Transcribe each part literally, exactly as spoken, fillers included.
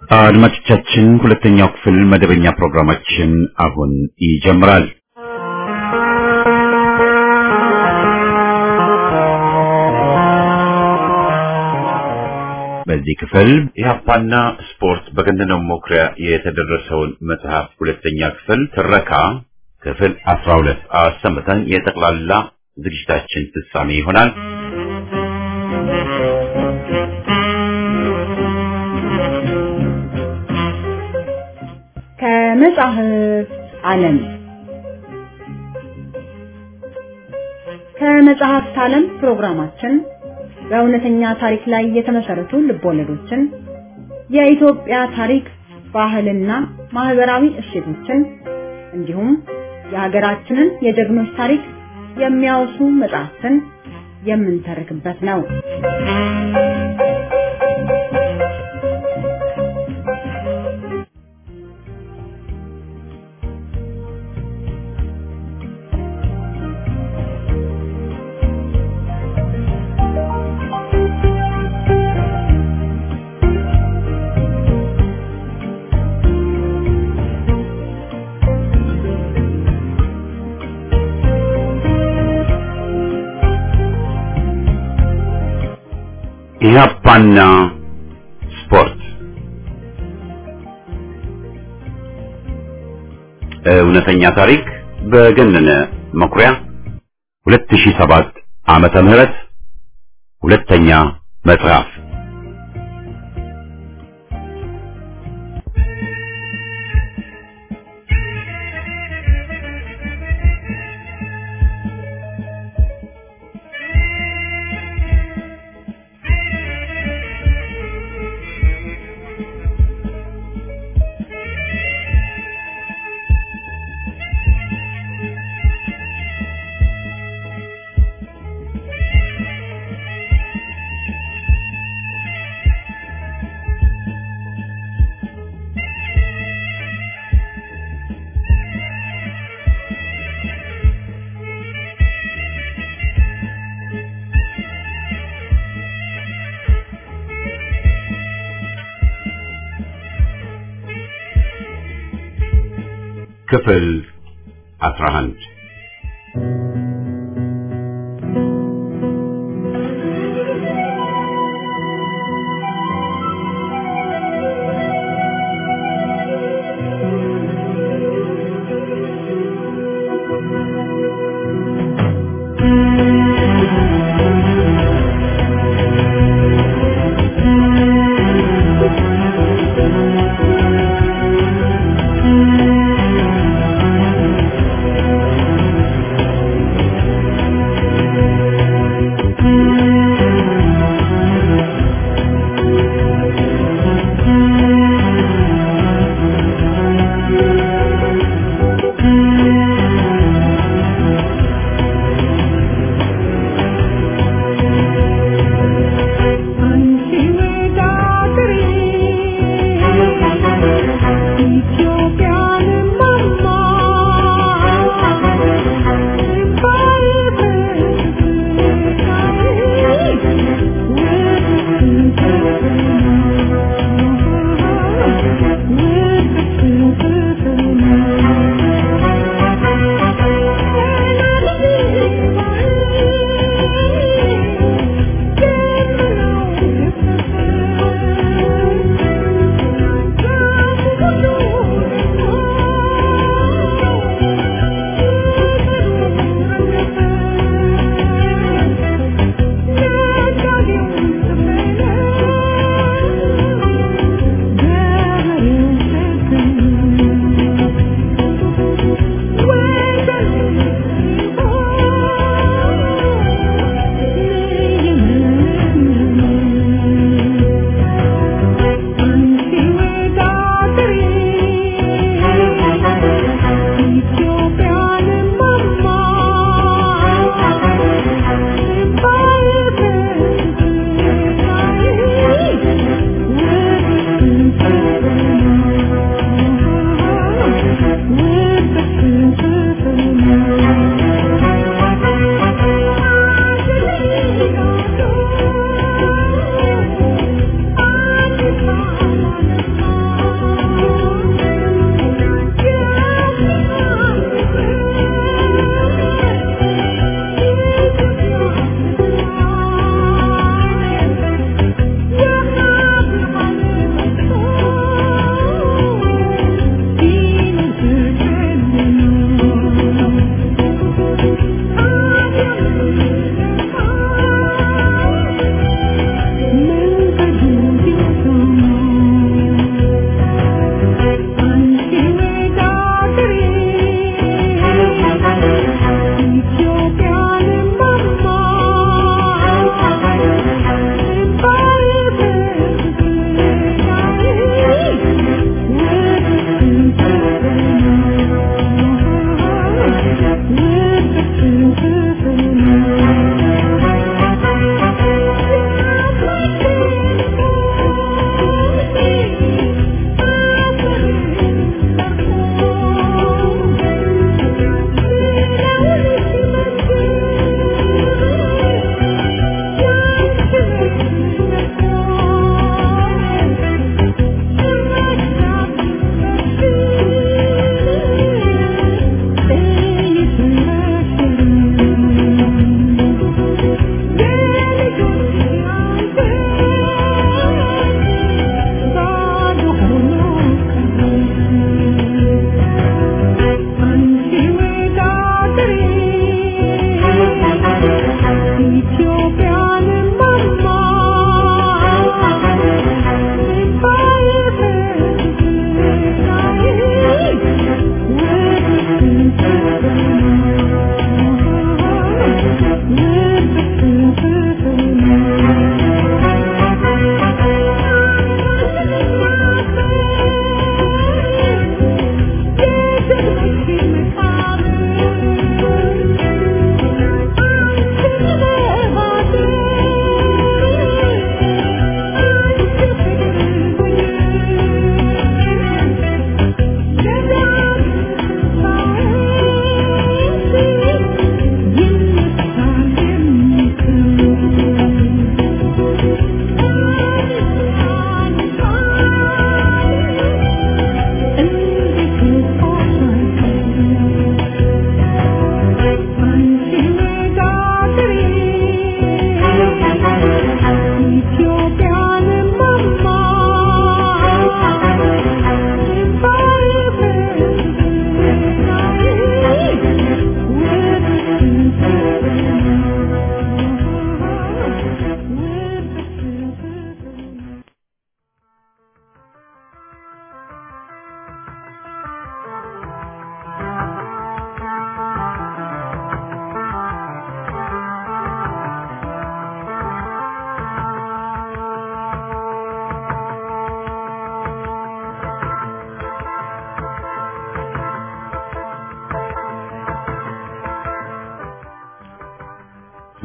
አድማጮቻችን ሁለተኛው ክፍል መደበኛ ፕሮግራማችን አሁን ይጀምራል። በዚህ ክፍል ኢህአፓና ስፖርት በገነነው መኩሪያ የተደረሰውን መጽሐፍ ሁለተኛ ክፍል ትረካ ክፍል አስራ ሁለት አሰምተን የጠቅላላ ዝግጅታችን ፍጻሜ ይሆናል። ከመጽሐፍ ዓለም ከመጽሐፍ ዓለም ፕሮግራማችን በእውነተኛ ታሪክ ላይ የተመሰረቱ ልቦለዶችን፣ የኢትዮጵያ ታሪክ፣ ባህልና ማህበራዊ እሴቶችን እንዲሁም የሀገራችንን የጀግኖች ታሪክ የሚያወሱ መጽሐፍትን የምንተርክበት ነው። ኢህአፓና ስፖርት እውነተኛ ታሪክ በገነነ መኩሪያ ሁለት ሺህ ሰባት ዓመተ ምህረት ሁለተኛ መጽሐፍ ክፍል አስራ አንድ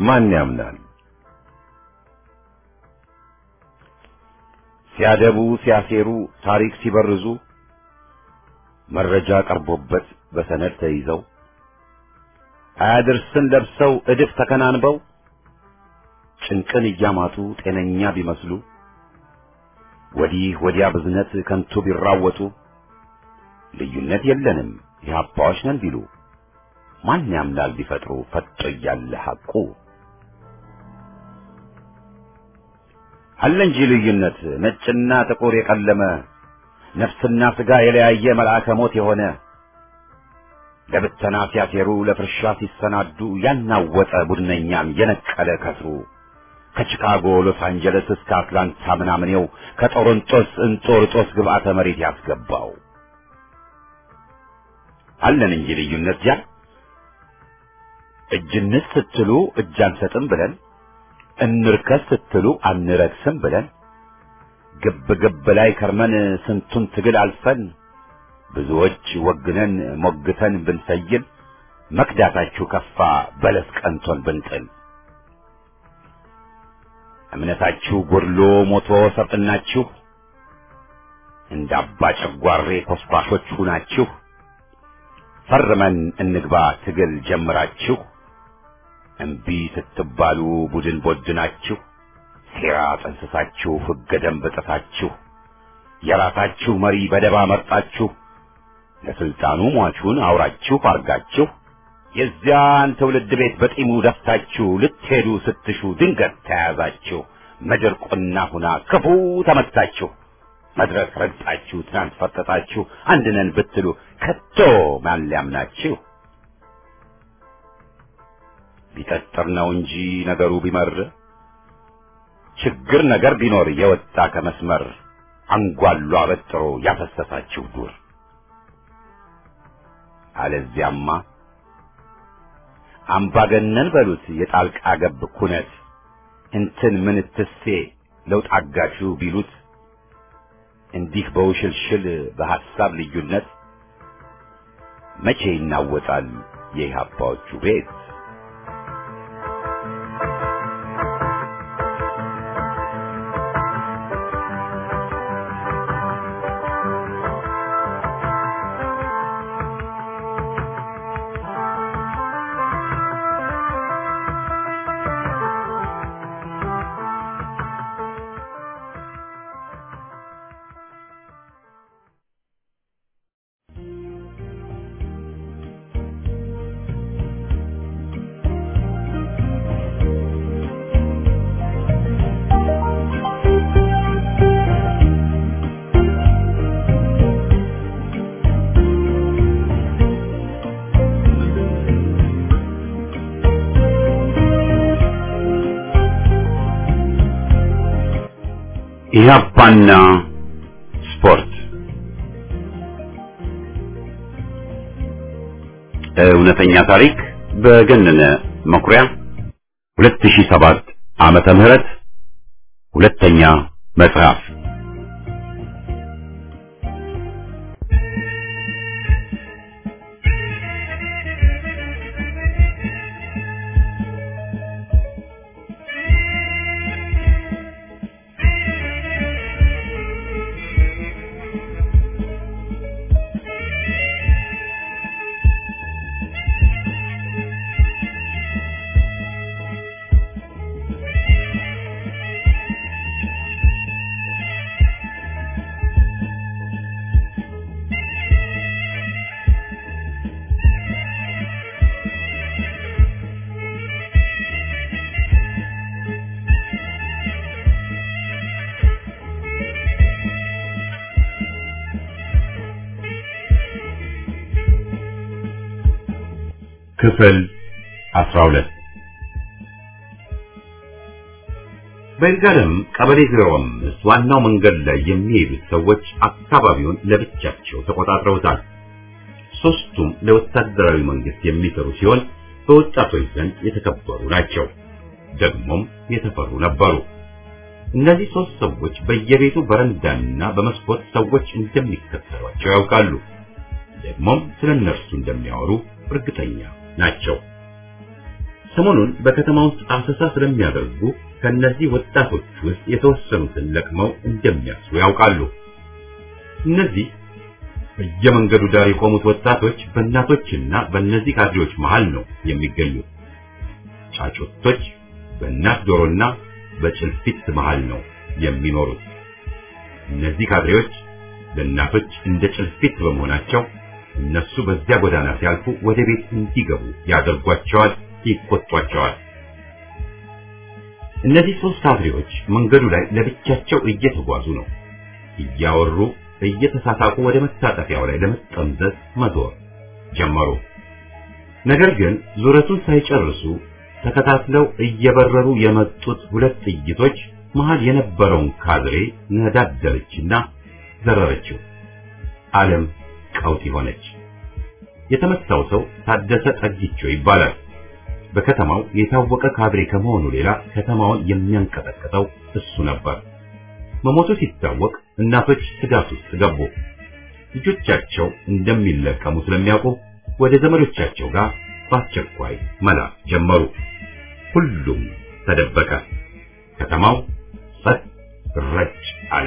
ማን ያምናል? ሲያደቡ ሲያሴሩ ታሪክ ሲበርዙ መረጃ ቀርቦበት በሰነድ ተይዘው አያድርስን ለብሰው እድፍ ተከናንበው ጭንቅን እያማጡ ጤነኛ ቢመስሉ ወዲህ ወዲያ ብዝነት ከንቱ ቢራወጡ ልዩነት የለንም ኢህአፓዎች ነን ቢሉ ማን ያምናል ቢፈጥሩ ፈጦ እያለ ሐቁ አለ እንጂ ልዩነት ነጭና ጥቁር የቀለመ ነፍስና ስጋ የለያየ መልአከ ሞት የሆነ ለብተና ሲያሴሩ ለፍርሻ ሲሰናዱ ያናወጠ ቡድነኛን የነቀለ ከስሩ ከቺካጎ ሎስ አንጀለስ እስከ አትላንታ ምናምኔው ከጦሮንቶስ እንጦርጦስ ግብዓተ መሬት ያስገባው አለን እንጂ ልዩነት ያ እጅንስ ስትሉ እጅ አንሰጥም ብለን እንርከስ ስትሉ አንረክስም ብለን ግብ ግብ ላይ ከርመን ስንቱን ትግል አልፈን ብዙዎች ወግነን ሞግተን ብንሰይል መክዳታችሁ ከፋ በለስ ቀንቶን ብንጥል እምነታችሁ ጎድሎ ሞቶ ሰጥናችሁ እንዳባ ጨጓሬ ኮስባሾች ሁናችሁ ፈርመን እንግባ ትግል ጀምራችሁ እምቢ ስትባሉ ቡድን ቦድናችሁ ሴራ ጠንስሳችሁ ሕገ ደንብ ጥሳችሁ የራሳችሁ መሪ በደባ መርጣችሁ ለስልጣኑ ሟቹን አውራችሁ አርጋችሁ የዚያን ትውልድ ቤት በጢሙ ደፍታችሁ ልትሄዱ ስትሹ ድንገት ተያዛችሁ ምድር ቁና ሁና ክፉ ተመታችሁ መድረክ ረግጣችሁ ትናንት ፈጠጣችሁ አንድነን ብትሉ ከቶ ማን ሊያምናችሁ ቢጠጥር ነው እንጂ ነገሩ ቢመር ችግር ነገር ቢኖር የወጣ ከመስመር አንጓሉ አበጥሮ ያፈሰሳችሁ ዱር አለዚያማ አምባገነን በሉት የጣልቃ ገብ ኩነት እንትን ምን ትሴ ለውጥ አጋቹ ቢሉት እንዲህ በውሽልሽል በሐሳብ ልዩነት መቼ ይናወጣል የኢህአፓዎቹ ቤት ኢህአፓና ስፖርት እውነተኛ ታሪክ በገነነ መኩሪያ ሁለት ሺህ ሰባት ዓመተ ምህረት ሁለተኛ መጽሐፍ ክፍል አስራ ሁለት በእንጋለም ቀበሌ ዜሮ አምስት ዋናው መንገድ ላይ የሚሄዱት ሰዎች አካባቢውን ለብቻቸው ተቆጣጥረውታል። ሶስቱም ለወታደራዊ መንግስት የሚሰሩ ሲሆን በወጣቶች ዘንድ የተከበሩ ናቸው፣ ደግሞም የተፈሩ ነበሩ። እነዚህ ሶስት ሰዎች በየቤቱ በረንዳና በመስኮት ሰዎች እንደሚከተሏቸው ያውቃሉ፣ ደግሞም ስለነርሱ እንደሚያወሩ እርግጠኛ ናቸው። ሰሞኑን በከተማ ውስጥ አሰሳ ስለሚያደርጉ ከነዚህ ወጣቶች ውስጥ የተወሰኑትን ለቅመው እንደሚያስሩ ያውቃሉ። እነዚህ በየመንገዱ ዳር የቆሙት ወጣቶች በእናቶችና በእነዚህ ካድሬዎች መሃል ነው የሚገኙት። ጫጩቶች በእናት ዶሮና በጭልፊት መሃል ነው የሚኖሩት። እነዚህ ካድሬዎች ለእናቶች እንደ ጭልፊት በመሆናቸው እነሱ በዚያ ጎዳና ሲያልፉ ወደ ቤት እንዲገቡ ያደርጓቸዋል፣ ይቆጧቸዋል። እነዚህ ሶስት ካድሬዎች መንገዱ ላይ ለብቻቸው እየተጓዙ ነው። እያወሩ እየተሳሳቁ ወደ መታጠፊያው ላይ ለመጠምዘዝ መዞር ጀመሩ። ነገር ግን ዙረቱን ሳይጨርሱ ተከታትለው እየበረሩ የመጡት ሁለት ጥይቶች መሃል የነበረውን ካድሬ ነዳደረችና ዘረረችው። ዓለም ቀውጢ ሆነች። የተመታው ሰው ታደሰ ጠጊቾ ይባላል። በከተማው የታወቀ ካድሬ ከመሆኑ ሌላ ከተማውን የሚያንቀጠቅጠው እሱ ነበር። መሞቱ ሲታወቅ እናቶች ስጋት ውስጥ ገቡ። ልጆቻቸው እንደሚለቀሙ ስለሚያውቁ ወደ ዘመዶቻቸው ጋር በአስቸኳይ መላክ ጀመሩ። ሁሉም ተደበቀ። ከተማው ጸጥ ረጭ አለ።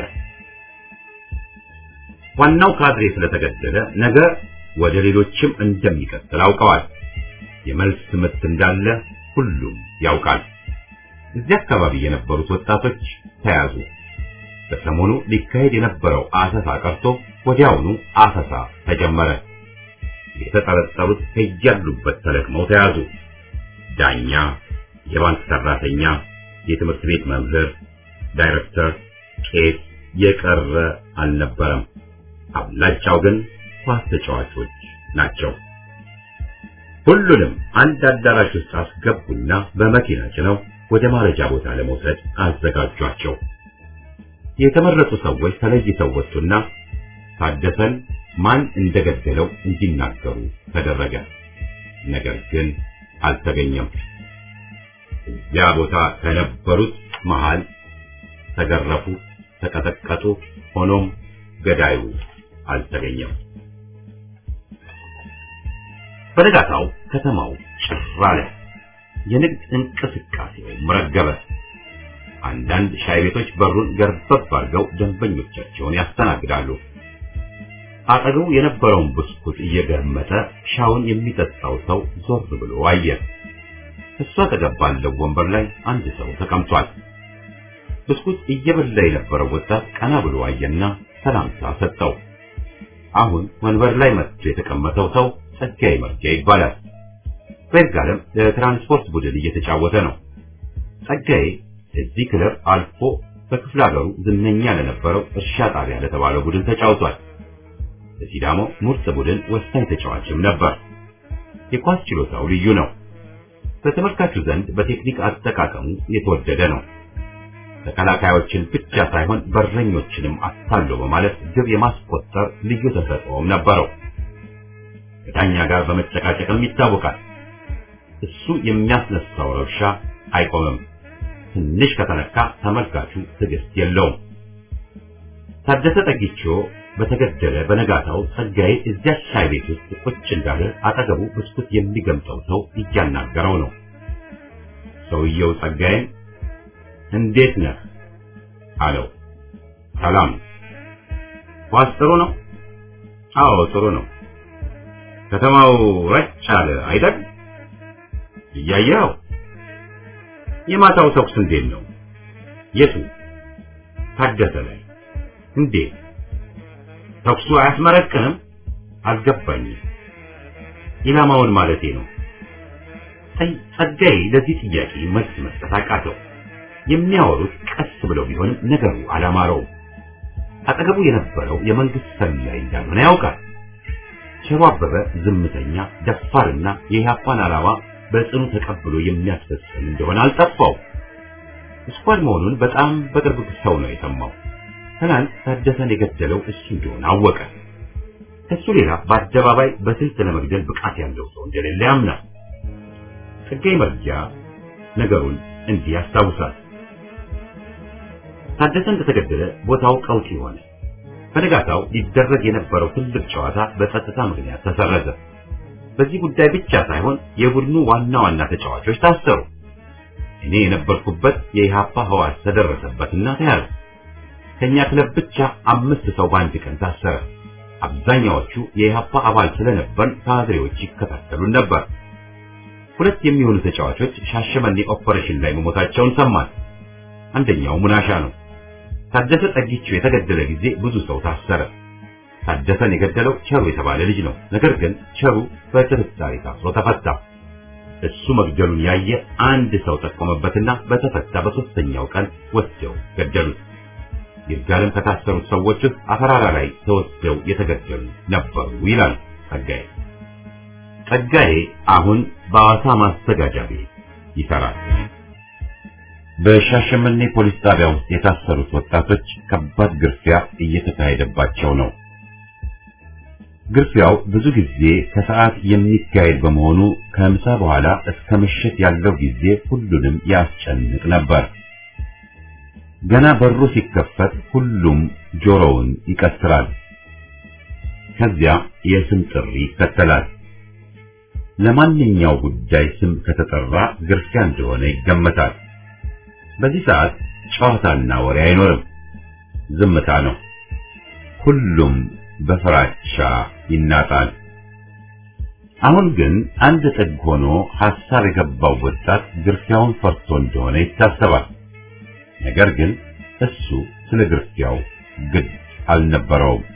ዋናው ካድሬ ስለተገደለ ነገ ወደ ሌሎችም እንደሚቀጥል አውቀዋል። የመልስ ምት እንዳለ ሁሉም ያውቃል። እዚህ አካባቢ የነበሩት ወጣቶች ተያዙ። በሰሞኑ ሊካሄድ የነበረው አሰሳ ቀርቶ ወዲያውኑ አሰሳ ተጀመረ። የተጠረጠሩት ከያሉበት ተለቅመው ተያዙ። ዳኛ፣ የባንክ ሰራተኛ፣ የትምህርት ቤት መምህር፣ ዳይሬክተር፣ ቄስ የቀረ አልነበረም። አብላጫው ግን ኳስ ተጫዋቾች ናቸው። ሁሉንም አንድ አዳራሽ ውስጥ አስገቡና በመኪና ጭነው ወደ ማረጃ ቦታ ለመውሰድ አዘጋጇቸው። የተመረጡ ሰዎች ተለይተው ወጡና ታደሰን ማን እንደገደለው እንዲናገሩ ተደረገ። ነገር ግን አልተገኘም። ያ ቦታ ከነበሩት መሃል ተገረፉ፣ ተቀጠቀጡ። ሆኖም ገዳዩ አልተገኘም። በነጋታው ከተማው ጭር አለ። የንግድ እንቅስቃሴው ረገበ። አንዳንድ ሻይ ቤቶች በሩን ገርበብ አድርገው ደንበኞቻቸውን ያስተናግዳሉ። አጠገቡ የነበረውን ብስኩት እየገመጠ ሻውን የሚጠጣው ሰው ዞር ብሎ አየ። እሷ አጠገብ ባለው ወንበር ላይ አንድ ሰው ተቀምጧል። ብስኩት እየበላ የነበረው ወጣት ቀና ብሎ አየና ሰላምታ ሰጠው። አሁን ወንበር ላይ መጥቶ የተቀመጠው ሰው ጸጋዬ መርጊያ ይባላል። በርጋለም ለትራንስፖርት ቡድን እየተጫወተ ነው። ጸጋዬ እዚህ ክለብ አልፎ በክፍለ ሀገሩ ዝነኛ ለነበረው እርሻ ጣቢያ ለተባለው ቡድን ተጫውቷል። በሲዳሞ ምርጥ ቡድን ወሳኝ ተጫዋችም ነበር። የኳስ ችሎታው ልዩ ነው። በተመልካቹ ዘንድ በቴክኒክ አጠቃቀሙ የተወደደ ነው። ተከላካዮችን ብቻ ሳይሆን በረኞችንም አታሎ በማለት ግብ የማስቆጠር ልዩ ተሰጥኦም ነበረው። ከዳኛ ጋር በመጨቃጨቅም ይታወቃል። እሱ የሚያስነሳው ረብሻ አይቆምም። ትንሽ ከተነካ ተመልካቹ ትዕግስት የለውም። ታደሰ ጠጊቾ በተገደለ በነጋታው ጸጋዬ እዚያ ሻይ ቤት ውስጥ ቁጭ እንዳለ አጠገቡ ብስኩት የሚገምጠው ሰው እያናገረው ነው። ሰውየው ጸጋዬን እንዴት ነህ አለው። ሰላም። ኳስ ጥሩ ነው? አዎ ጥሩ ነው። ከተማው ረጭ አለ አይደል? እያየኸው። የማታው ተኩስ እንዴት ነው? የቱ? ታደሰ ላይ። እንዴት? ተኩሱ አያስመረቅንም? አልገባኝም። ኢላማውን ማለቴ ነው። ጸጋዬ ለዚህ ጥያቄ መልስ መስጠት አቃተው። የሚያወሩት ቀስ ብለው ቢሆንም ነገሩ አላማረውም። አጠገቡ የነበረው የመንግስት ሰላይ እንዳልሆነ ያውቃል። ሸሮ አበበ ዝምተኛ፣ ደፋርና የኢህአፓን ዓላማ በጽኑ ተቀብሎ የሚያስፈጽም እንደሆነ አልጠፋው። ስኳድ መሆኑን በጣም በቅርብ ሰው ነው የሰማው። ትናንት ታደሰን የገደለው እሱ እንደሆነ አወቀ። ከሱ ሌላ በአደባባይ በስልት ለመግደል ብቃት ያለው ሰው እንደሌለ ያምናል። ጸጋዬ መርጊያ ነገሩን እንዲህ ያስታውሳል። ታደሰ እንደተገደለ ቦታው ቀውጢ ሆነ። በነጋታው ሊደረግ የነበረው ትልቅ ጨዋታ በጸጥታ ምክንያት ተሰረዘ። በዚህ ጉዳይ ብቻ ሳይሆን የቡድኑ ዋና ዋና ተጫዋቾች ታሰሩ። እኔ የነበርኩበት የኢሃፓ ህዋስ ተደረሰበትና ተያዘ። ከኛ ክለብ ብቻ አምስት ሰው በአንድ ቀን ታሰረ። አብዛኛዎቹ የኢሃፓ አባል ስለነበር ካድሬዎች ይከታተሉን ነበር። ሁለት የሚሆኑ ተጫዋቾች ሻሸመኔ ኦፐሬሽን ላይ መሞታቸውን ሰማን። አንደኛው ሙናሻ ነው። ታደሰ ጠጊቹ የተገደለ ጊዜ ብዙ ሰው ታሰረ። ታደሰን የገደለው ቸሩ የተባለ ልጅ ነው። ነገር ግን ቸሩ በጥርጣሬ ታስሮ ተፈታ። እሱ መግደሉን ያየ አንድ ሰው ጠቆመበትና በተፈታ በሶስተኛው ቀን ወስደው ገደሉት። ይርጋለም ከታሰሩት ሰዎች ውስጥ አፈራራ ላይ ተወስደው የተገደሉ ነበሩ ይላል ጸጋዬ። ጸጋዬ አሁን በአዋሳ ማስተጋጃ ቤት ይሰራል። በሻሸመኔ ፖሊስ ጣቢያ ውስጥ የታሰሩት ወጣቶች ከባድ ግርፊያ እየተካሄደባቸው ነው። ግርፊያው ብዙ ጊዜ ከሰዓት የሚካሄድ በመሆኑ ከምሳ በኋላ እስከ ምሽት ያለው ጊዜ ሁሉንም ያስጨንቅ ነበር። ገና በሩ ሲከፈት ሁሉም ጆሮውን ይቀስራል። ከዚያ የስም ጥሪ ይከተላል። ለማንኛው ጉዳይ ስም ከተጠራ ግርፊያ እንደሆነ ይገመታል። በዚህ ሰዓት ጨዋታና ወሬ አይኖርም፣ ዝምታ ነው። ሁሉም በፍራቻ ይናጣል። አሁን ግን አንድ ጥግ ሆኖ ሐሳብ የገባው ወጣት ግርፊያውን ፈርቶ እንደሆነ ይታሰባል። ነገር ግን እሱ ስለ ግርፊያው ግድ አልነበረውም።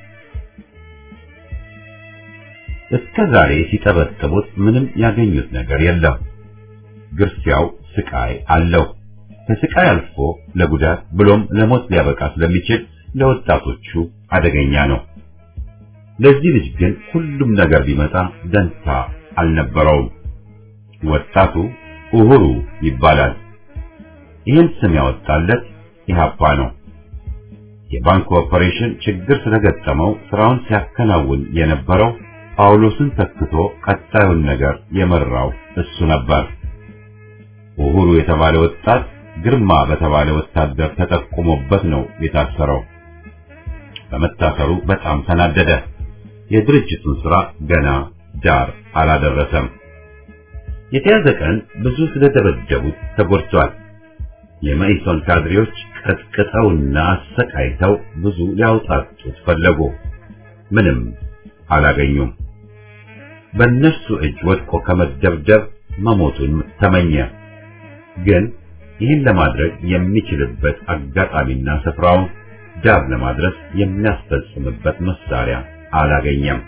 እስከ ዛሬ ሲጠበጥቡት ምንም ያገኙት ነገር የለም። ግርፊያው ስቃይ አለው። ከስቃይ አልፎ ለጉዳት ብሎም ለሞት ሊያበቃ ስለሚችል ለወጣቶቹ አደገኛ ነው። ለዚህ ልጅ ግን ሁሉም ነገር ቢመጣ ደንታ አልነበረውም። ወጣቱ ኡሁሩ ይባላል። ይህን ስም ያወጣለት ኢሃፓ ነው። የባንክ ኦፐሬሽን ችግር ስለገጠመው ስራውን ሲያከናውን የነበረው ጳውሎስን ተክቶ ቀጣዩን ነገር የመራው እሱ ነበር። ኡሁሩ የተባለ ወጣት ግርማ በተባለ ወታደር ተጠቁሞበት ነው የታሰረው። በመታሰሩ በጣም ተናደደ። የድርጅቱን ስራ ገና ዳር አላደረሰም። የተያዘ ቀን ብዙ ስለደበደቡት ተጎድቷል። የመኢሶን ካድሬዎች ቀጥቅጠውና አሰቃይተው ብዙ ሊያውጣጡት ፈለጉ። ምንም አላገኙም። በእነሱ እጅ ወድቆ ከመደብደብ መሞቱን ተመኘ። ግን ይህን ለማድረግ የሚችልበት አጋጣሚና ስፍራውን ዳር ለማድረስ የሚያስፈጽምበት መሳሪያ አላገኘም።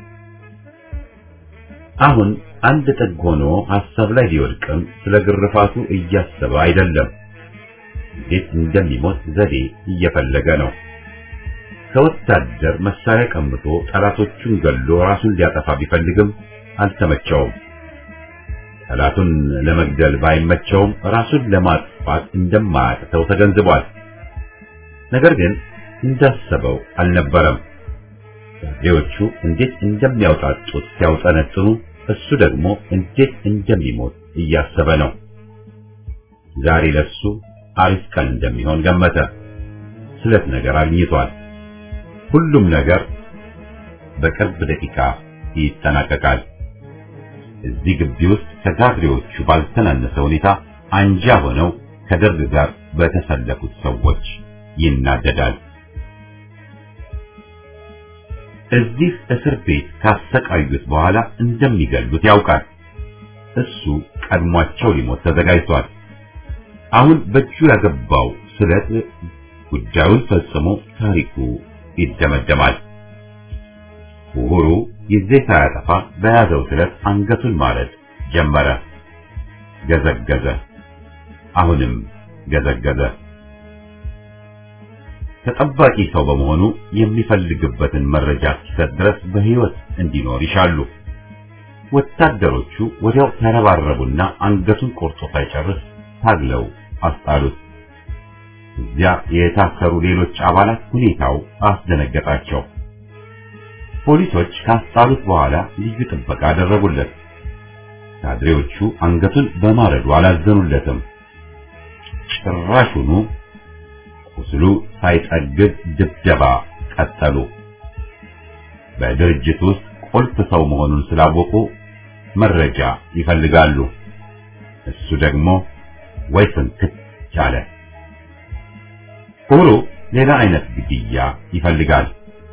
አሁን አንድ ጥግ ሆኖ ሐሳብ ላይ ሊወድቅም ስለ ግርፋቱ እያሰበ አይደለም። እንዴት እንደሚሞት ዘዴ እየፈለገ ነው። ከወታደር መሳሪያ ቀምቶ ጠላቶቹን ገሎ ራሱን ሊያጠፋ ቢፈልግም አልተመቸውም። ጠላቱን ለመግደል ባይመቸውም ራሱን ለማጥፋት እንደማያቅተው ተገንዝቧል። ነገር ግን እንዳሰበው አልነበረም። ካድሬዎቹ እንዴት እንደሚያውጣጡት ሲያውጠነጥኑ እሱ ደግሞ እንዴት እንደሚሞት እያሰበ ነው። ዛሬ ለሱ አሪፍ ቀን እንደሚሆን ገመተ። ስለት ነገር አግኝቷል። ሁሉም ነገር በቅርብ ደቂቃ ይጠናቀቃል። እዚህ ግቢ ውስጥ ከካድሬዎቹ ባልተናነሰ ሁኔታ አንጃ ሆነው ከደርግ ጋር በተሰለፉት ሰዎች ይናደዳል። እዚህ እስር ቤት ካሰቃዩት በኋላ እንደሚገሉት ያውቃል። እሱ ቀድሟቸው ሊሞት ተዘጋጅቷል። አሁን በእጁ ያገባው ስለት ጉዳዩን ፈጽሞ ታሪኩ ይደመደማል። ኡሁሩ ጊዜ ሳያጠፋ በያዘው ስለት አንገቱን ማረድ ጀመረ። ገዘገዘ። አሁንም ገዘገዘ። ተጠባቂ ሰው በመሆኑ የሚፈልግበትን መረጃ ሲሰጥ ድረስ በሕይወት እንዲኖር ይሻሉ። ወታደሮቹ ወዲያው ተረባረቡና አንገቱን ቆርጦ ሳይጨርስ ታግለው አስጣሉት። እዚያ የታሰሩ ሌሎች አባላት ሁኔታው አስደነገጣቸው። ፖሊሶች ካስጣሉት በኋላ ልዩ ጥበቃ አደረጉለት። ካድሬዎቹ አንገቱን በማረዱ አላዘኑለትም። ጭራሹኑ ቁስሉ ሳይጠግብ ድብደባ ቀጠሉ። በድርጅት ውስጥ ቁልፍ ሰው መሆኑን ስላወቁ መረጃ ይፈልጋሉ። እሱ ደግሞ ወይ ፍንክት ቻለ። ሁሉ ሌላ አይነት ግድያ ይፈልጋል።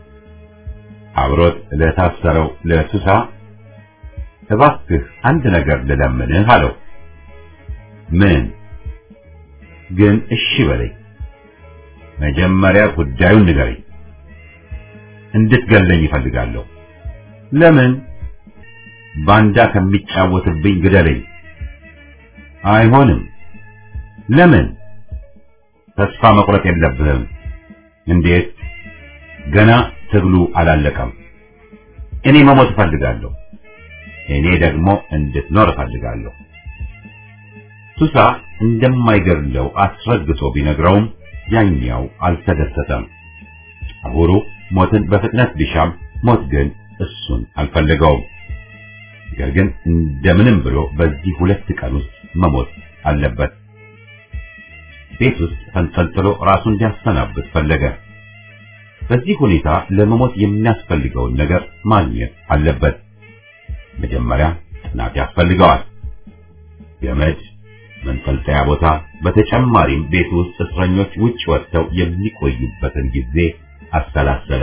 አብሮት ለታሰረው ለሱሳ እባክህ አንድ ነገር ልለምንህ አለው። ምን? ግን እሺ በለኝ። መጀመሪያ ጉዳዩን ንገረኝ። እንድትገለኝ ይፈልጋለሁ። ለምን? ባንዳ ከሚጫወትብኝ ግደለኝ። አይሆንም። ለምን? ተስፋ መቁረጥ የለብህም። እንዴት? ገና ትግሉ አላለቀም። እኔ መሞት እፈልጋለሁ። እኔ ደግሞ እንድትኖር እፈልጋለሁ። ሱሳ እንደማይገድለው አስረግጦ ቢነግረውም ያኛው አልተደሰተም። አሁሩ ሞትን በፍጥነት ቢሻም ሞት ግን እሱን አልፈለገውም። ነገር ግን እንደምንም ብሎ በዚህ ሁለት ቀን ውስጥ መሞት አለበት። ቤት ውስጥ ተንጠልጥሎ ራሱን እንዲያሰናብት ፈለገ። በዚህ ሁኔታ ለመሞት የሚያስፈልገውን ነገር ማግኘት አለበት። መጀመሪያ ጽናት ያስፈልገዋል። ገመድ፣ መንጠልጠያ ቦታ፣ በተጨማሪም ቤት ውስጥ እስረኞች ውጭ ወጥተው የሚቆዩበትን ጊዜ አሰላሰለ።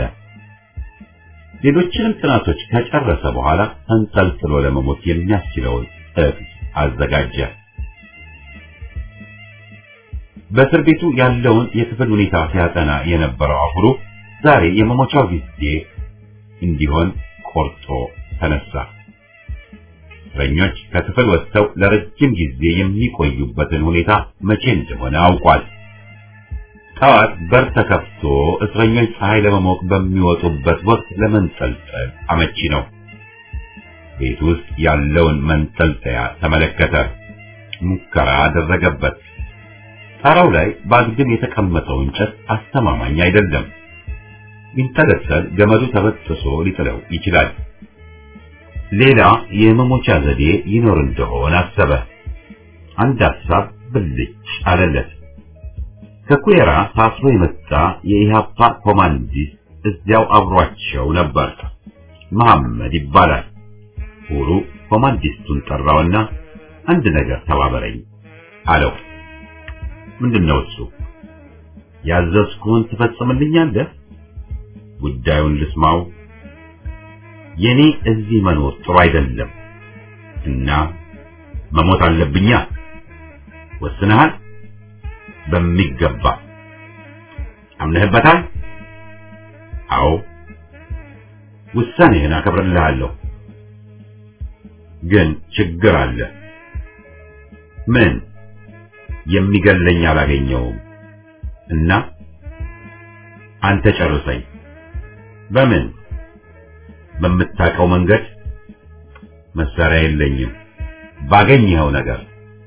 ሌሎችንም ጥናቶች ከጨረሰ በኋላ ተንጠልጥሎ ለመሞት የሚያስችለውን እቅድ አዘጋጀ። በእስር ቤቱ ያለውን የክፍል ሁኔታ ሲያጠና የነበረው አሁሩ ዛሬ የመሞቻው ጊዜ እንዲሆን ቆርጦ ተነሳ። እስረኞች ከክፍል ወጥተው ለረጅም ጊዜ የሚቆዩበትን ሁኔታ መቼ እንደሆነ አውቋል። ጠዋት በር ተከፍቶ እስረኞች ፀሐይ ለመሞቅ በሚወጡበት ወቅት ለመንጠልጠል አመቺ ነው። ቤት ውስጥ ያለውን መንጠልጠያ ተመለከተ። ሙከራ አደረገበት። ጣራው ላይ በአግድም የተቀመጠው እንጨት አስተማማኝ አይደለም። ቢንጠለጠል ገመዱ ተበጥሶ ሊጥለው ይችላል። ሌላ የመሞቻ ዘዴ ይኖር እንደሆነ አሰበ። አንድ ሐሳብ ብልጭ አለለት። ከኩዌራ ታስሮ የመጣ የኢሃፓ ኮማንዲስት እዚያው አብሯቸው ነበር። መሐመድ ይባላል። ሁሉ ኮማንዲስቱን ጠራውና አንድ ነገር ተባበረኝ አለው። ምንድነው እሱ? ያዘዝኩህን ትፈጽምልኛለህ? ጉዳዩን ልስማው። የኔ እዚህ መኖር ጥሩ አይደለም እና መሞት አለብኛ። ወስነሃል? በሚገባ። አምነህበታል? አዎ። ውሳኔህን አከብርልሃለሁ። ግን ችግር አለ። ምን? የሚገለኝ አላገኘውም እና አንተ ጨርሰኝ። በምን? በምታውቀው መንገድ። መሳሪያ የለኝም። ባገኘኸው ነገር።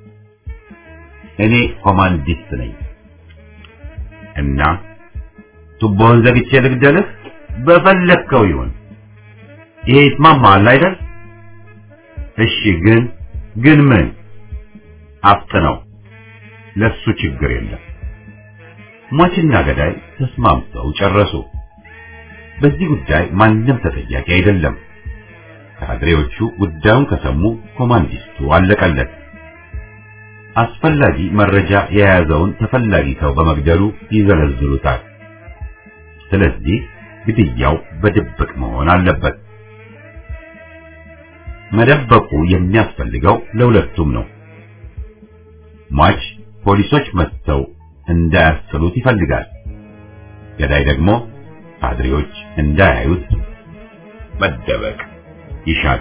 እኔ ኮማንዲስት ነኝ እና ቱቦውን ዘግቼ ልግደልህ? በፈለግከው ይሁን። ይሄ ይስማማል አይደል? እሺ። ግን ግን ምን? አፍጥነው። ለሱ ችግር የለም። ሟችና ገዳይ ተስማምተው ጨረሱ። በዚህ ጉዳይ ማንም ተጠያቂ አይደለም። ካድሬዎቹ ጉዳዩን ከሰሙ ኮማንዲስቱ አለቀለት። አስፈላጊ መረጃ የያዘውን ተፈላጊ ሰው በመግደሉ ይዘለዝሉታል። ስለዚህ ግድያው በድብቅ መሆን አለበት። መደበቁ የሚያስፈልገው ለሁለቱም ነው። ሟች ፖሊሶች መጥተው እንዳያስጥሉት ይፈልጋል። ገዳይ ደግሞ ካድሬዎች እንዳያዩት መደበቅ ይሻል።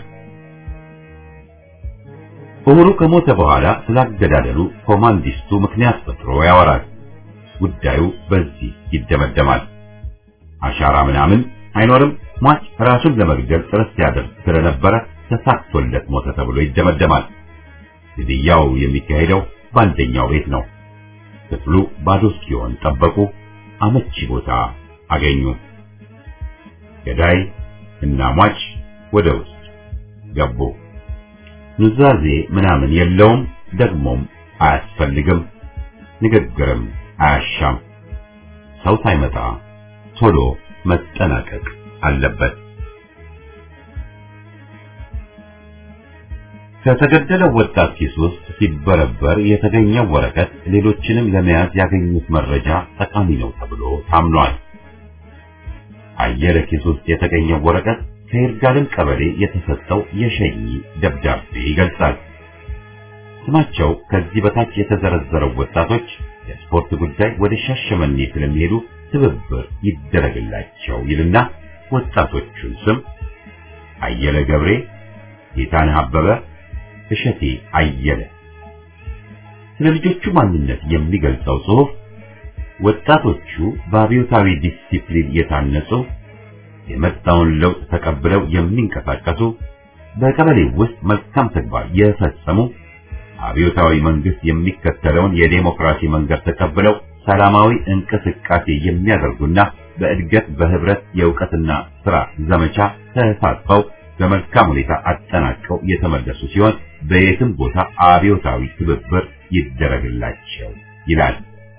ኡሁሩ ከሞተ በኋላ ስላገዳደሉ ኮማንዲስቱ ምክንያት ፈጥሮ ያወራል። ጉዳዩ በዚህ ይደመደማል። አሻራ ምናምን አይኖርም። ሟች ራሱን ለመግደል ጥረት ሲያደርግ ስለነበረ ተሳክቶለት ሞተ ተብሎ ይደመደማል። ግድያው የሚካሄደው በአንደኛው ቤት ነው። ክፍሉ ባዶ እስኪሆን ጠበቁ። አመቺ ቦታ አገኙ። ገዳይ እና ሟች ወደ ውስጥ ገቡ። ኑዛዜ ምናምን የለውም፣ ደግሞም አያስፈልግም። ንግግርም አያሻም። ሰው ሳይመጣ ቶሎ መጠናቀቅ አለበት። ከተገደለው ወጣት ኪስ ውስጥ ሲበረበር የተገኘው ወረቀት ሌሎችንም ለመያዝ ያገኙት መረጃ ጠቃሚ ነው ተብሎ ታምኗል። አየለ ኪስ ውስጥ የተገኘው ወረቀት ከይርጋለም ቀበሌ የተሰጠው የሸኚ ደብዳቤ ይገልጻል። ስማቸው ከዚህ በታች የተዘረዘረው ወጣቶች የስፖርት ጉዳይ ወደ ሻሸመኔ ስለሚሄዱ ትብብር ይደረግላቸው ይልና ወጣቶቹን ስም አየለ ገብሬ፣ ጌታነህ አበበ፣ እሸቴ አየለ። ስለ ልጆቹ ማንነት የሚገልጸው ጽሑፍ ወጣቶቹ በአብዮታዊ ዲሲፕሊን የታነጹ የመጣውን ለውጥ ተቀብለው የሚንቀሳቀሱ በቀበሌ ውስጥ መልካም ተግባር የፈጸሙ አብዮታዊ መንግስት የሚከተለውን የዴሞክራሲ መንገድ ተቀብለው ሰላማዊ እንቅስቃሴ የሚያደርጉና በእድገት በህብረት የእውቀትና ስራ ዘመቻ ተሳትፈው በመልካም ሁኔታ አጠናቀው የተመለሱ ሲሆን በየትም ቦታ አብዮታዊ ትብብር ይደረግላቸው ይላል።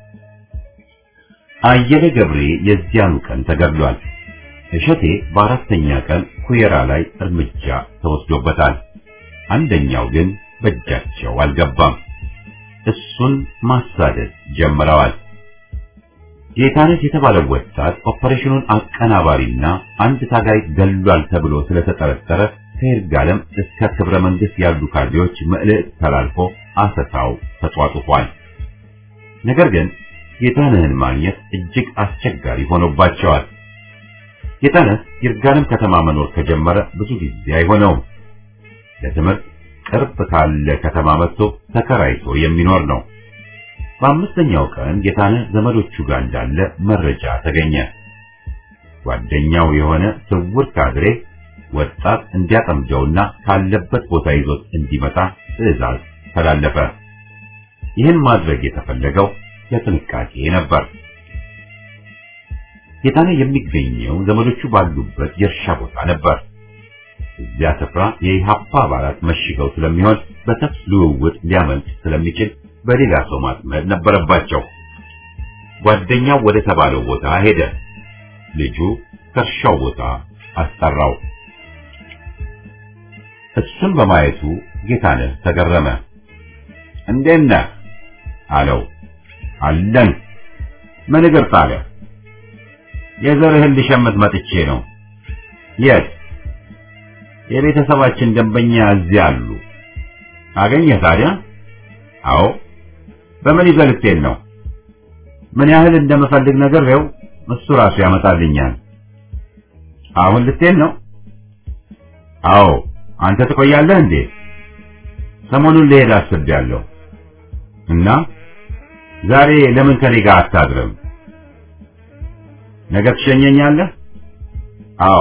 አየለ ገብሬ የዚያኑ ቀን ተገድሏል። እሸቴ በአራተኛ ቀን ኩየራ ላይ እርምጃ ተወስዶበታል። አንደኛው ግን በእጃቸው አልገባም። እሱን ማሳደድ ጀምረዋል። ጌታነህ የተባለው ወጣት ኦፐሬሽኑን አቀናባሪና አንድ ታጋይ ገሏል ተብሎ ስለተጠረጠረ ከይርጋለም እስከ ክብረ መንግስት ያሉ ካድሬዎች መልእክት ተላልፎ አሰሳው ተጧጡፏል። ነገር ግን ጌታነህን ማግኘት እጅግ አስቸጋሪ ሆኖባቸዋል። ጌታነህ ይርጋለም ከተማ መኖር ከጀመረ ብዙ ጊዜ አይሆነውም። ለትምህርት ቅርብ ካለ ከተማ መጥቶ ተከራይቶ የሚኖር ነው። በአምስተኛው ቀን ጌታነህ ዘመዶቹ ጋር እንዳለ መረጃ ተገኘ። ጓደኛው የሆነ ስውር ካድሬ ወጣት እንዲያጠምደውና ካለበት ቦታ ይዞት እንዲመጣ ትዕዛዝ ተላለፈ። ይህን ማድረግ የተፈለገው ለጥንቃቄ ነበር። ጌታነህ የሚገኘው ዘመዶቹ ባሉበት የእርሻ ቦታ ነበር። እዚያ ስፍራ የኢሃፓ አባላት መሽገው ስለሚሆን በተኩስ ልውውጥ ሊያመልጥ ስለሚችል በሌላ ሰው ማጥመድ ነበረባቸው። ጓደኛው ወደ ተባለው ቦታ ሄደ። ልጁ ከእርሻው ቦታ አስጠራው። እሱን በማየቱ ጌታነህ ተገረመ። እንዴት ነህ አለው። አለን። ምን እግር ጣለ? የዘርህን ልሸምት መጥቼ ነው። የት? የቤተሰባችን ደንበኛ እዚያ አሉ። አገኘህ ታዲያ? አዎ። በምን ይዘህ ልትሄድ ነው? ምን ያህል እንደምፈልግ ነግሬው እሱ ራሱ ያመጣልኛል። አሁን ልትሄድ ነው? አዎ። አንተ ትቆያለህ እንዴ? ሰሞኑን ልሄድ አስቤያለሁ። እና ዛሬ ለምን ከኔ ጋር አታድርም? ነገ ትሸኘኛለህ? አዎ።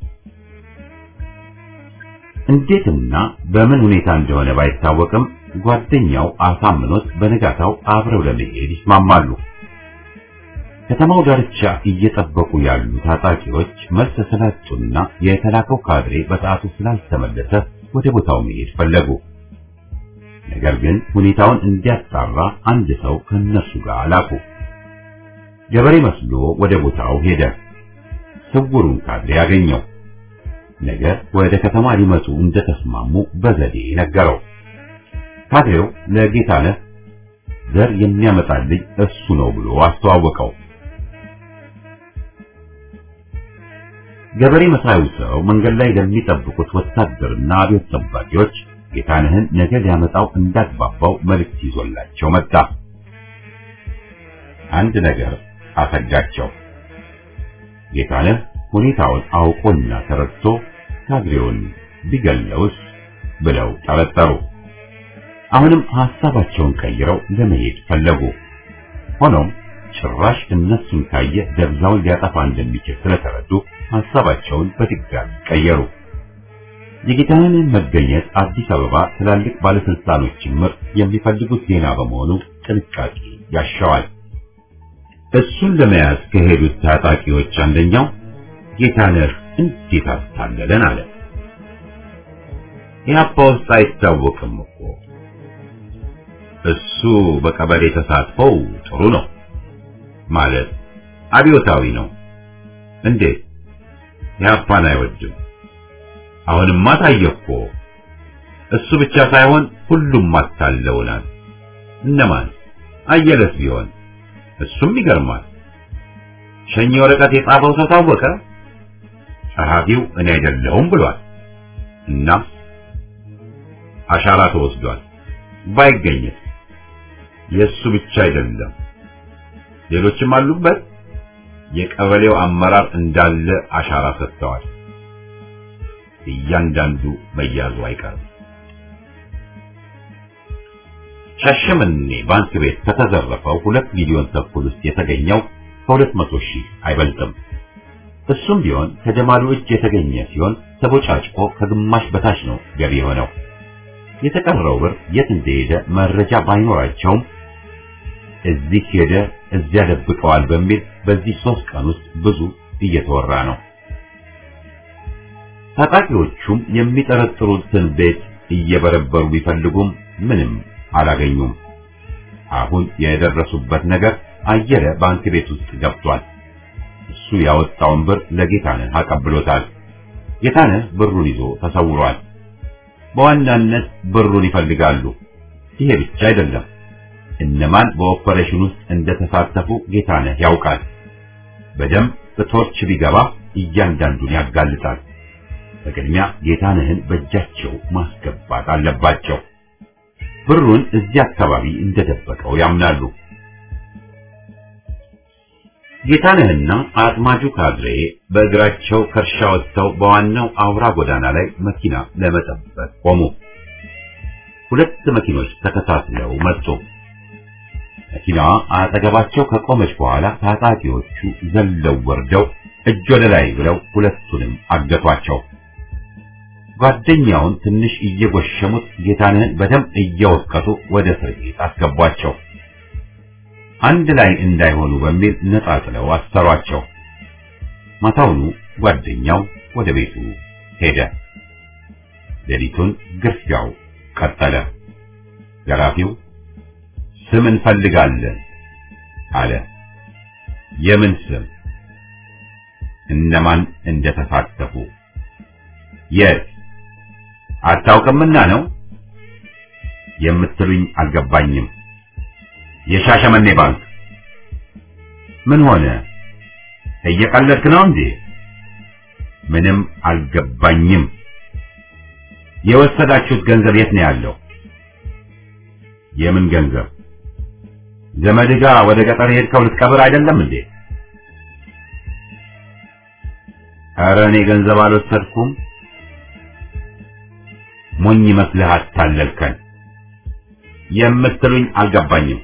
እንዴትና በምን ሁኔታ እንደሆነ ባይታወቅም ጓደኛው አሳምኖት በነጋታው አብረው ለመሄድ ይስማማሉ። ከተማው ዳርቻ እየጠበቁ ያሉ ታጣቂዎች መልስ ስላጡና የተላከው ካድሬ በሰዓቱ ስላልተመለሰ ወደ ቦታው መሄድ ፈለጉ። ነገር ግን ሁኔታውን እንዲያጣራ አንድ ሰው ከነሱ ጋር ላኩ። ገበሬ መስሎ ወደ ቦታው ሄደ። ስውሩን ካድሬ ያገኘው። ነገ ወደ ከተማ ሊመጡ እንደተስማሙ በዘዴ ነገረው። ካድሬው ለጌታነህ ዘር የሚያመጣልኝ እሱ ነው ብሎ አስተዋወቀው። ገበሬ መስራዩ ሰው መንገድ ላይ ለሚጠብቁት ወታደርና አብዮት ጠባቂዎች ጌታነህን ነገ ሊያመጣው እንዳግባባው መልእክት ይዞላቸው መጣ። አንድ ነገር አሰጋቸው። ጌታነህ ሁኔታውን አውቆና ተረድቶ ካድሬውን ቢገለውስ ብለው ጠረጠሩ። አሁንም ሐሳባቸውን ቀይረው ለመሄድ ፈለጉ። ሆኖም ጭራሽ እነሱን ካየ ደብዛውን ሊያጠፋ እንደሚችል ስለተረዱ ሐሳባቸውን በድጋሚ ቀየሩ። የጌታነህን መገኘት አዲስ አበባ ትላልቅ ባለስልጣኖች ጭምር የሚፈልጉት ዜና በመሆኑ ጥንቃቄ ያሻዋል። እሱን ለመያዝ ከሄዱት ታጣቂዎች አንደኛው ጌታነህ እንዴት አታለለን አለ። ኢህአፓ ውስጥ አይታወቅም እኮ እሱ በቀበሌ ተሳትፎው ጥሩ ነው ማለት አብዮታዊ ነው። እንዴት? ኢህአፓን አይወድም። አሁንማ ታየህ እኮ እሱ ብቻ ሳይሆን ሁሉም አታለውናል። እነማን? አየለስ ቢሆን እሱም ይገርማል። ሸኝ ወረቀት የጻፈው ሰው ታወቀ። ጸሐፊው እኔ አይደለሁም ብሏል። እና አሻራ ተወስዷል። ባይገኝም የሱ ብቻ አይደለም፣ ሌሎችም አሉበት። የቀበሌው አመራር እንዳለ አሻራ ሰጥተዋል። እያንዳንዱ መያዙ አይቀርም። ሻሸመኔ ባንክ ቤት ከተዘረፈው ሁለት ሚሊዮን ተኩል ውስጥ የተገኘው ከሁለት መቶ ሺህ አይበልጥም። እሱም ቢሆን ከጀማሉ እጅ የተገኘ ሲሆን ተቦጫጭቆ ከግማሽ በታች ነው ገቢ የሆነው። የተቀረው ብር የት እንደሄደ መረጃ ባይኖራቸውም እዚህ ሄደ እዚያ ደብቀዋል በሚል በዚህ ሶስት ቀን ውስጥ ብዙ እየተወራ ነው። ታጣቂዎቹም የሚጠረጥሩትን ቤት እየበረበሩ ቢፈልጉም ምንም አላገኙም። አሁን የደረሱበት ነገር አየለ ባንክ ቤት ውስጥ ገብቷል። እሱ ያወጣውን ብር ለጌታነህ አቀብሎታል። ጌታነህ ብሩን ይዞ ተሰውሯል። በዋናነት ብሩን ይፈልጋሉ። ይሄ ብቻ አይደለም፣ እነማን በኦፐሬሽን ውስጥ እንደተሳተፉ ጌታነህ ያውቃል። በደንብ በቶርች ቢገባ እያንዳንዱን ያጋልጣል። በቅድሚያ ጌታነህን በእጃቸው ማስገባት አለባቸው። ብሩን እዚህ አካባቢ እንደደበቀው ያምናሉ። ጌታነህና አጥማጁ ካድሬ በእግራቸው ከርሻ ወጥተው በዋናው አውራ ጎዳና ላይ መኪና ለመጠበቅ ቆሙ። ሁለት መኪኖች ተከታትለው መጡ። መኪናዋ አጠገባቸው ከቆመች በኋላ ታጣቂዎቹ ዘለው ወርደው እጅ ወደ ላይ ብለው ሁለቱንም አገቷቸው። ጓደኛውን ትንሽ እየጎሸሙት ጌታነህን በደም እየወቀቱ ወደ እስር ቤት አስገቧቸው። አንድ ላይ እንዳይሆኑ በሚል ነጣጥለው አሰሯቸው። ማታውኑ ጓደኛው ወደ ቤቱ ሄደ። ሌሊቱን ግርፊያው ቀጠለ። ገራፊው ስም እንፈልጋለን አለ። የምን ስም? እነማን እንደተሳተፉ። የት? አታውቅምና ነው የምትሉኝ? አልገባኝም። የሻሸመኔ ባንክ። ምን ሆነ? እየቀለድክ ነው እንዴ? ምንም አልገባኝም። የወሰዳችሁት ገንዘብ የት ነው ያለው? የምን ገንዘብ? ዘመድጋ ወደ ገጠር ሄድከው ልትቀብር አይደለም እንዴ? ኧረ እኔ ገንዘብ አልወሰድኩም። ሞኝ መስለህ አታለልከን። የምትሉኝ አልገባኝም።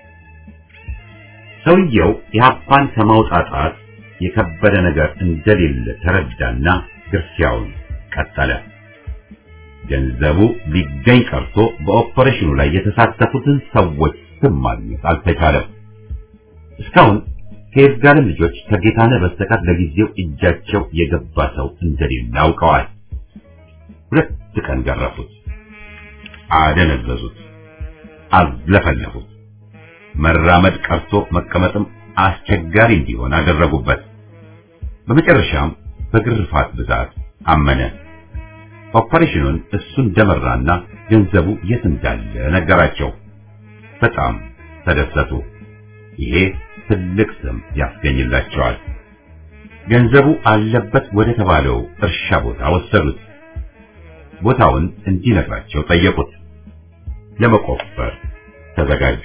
ሰውየው የሀፓን ከማውጣጣት የከበደ ነገር እንደሌለ ተረዳና ግርፊያውን ቀጠለ። ገንዘቡ ሊገኝ ቀርቶ በኦፐሬሽኑ ላይ የተሳተፉትን ሰዎች ስም ማግኘት አልተቻለም። እስካሁን ከይርጋለም ልጆች ከጌታነህ በስተቀር ለጊዜው እጃቸው የገባ ሰው እንደሌለ አውቀዋል። ሁለት ቀን ገረፉት፣ አደነዘዙት፣ አዝለፈለፉት። መራመድ ቀርቶ መቀመጥም አስቸጋሪ እንዲሆን አደረጉበት። በመጨረሻም በግርፋት ብዛት አመነ። ኦፐሬሽኑን እሱ እንደመራና ገንዘቡ የት እንዳለ ነገራቸው። በጣም ተደሰቱ። ይሄ ትልቅ ስም ያስገኝላቸዋል። ገንዘቡ አለበት ወደ ተባለው እርሻ ቦታ ወሰዱት። ቦታውን እንዲነግራቸው ጠየቁት። ለመቆፈር ተዘጋጁ።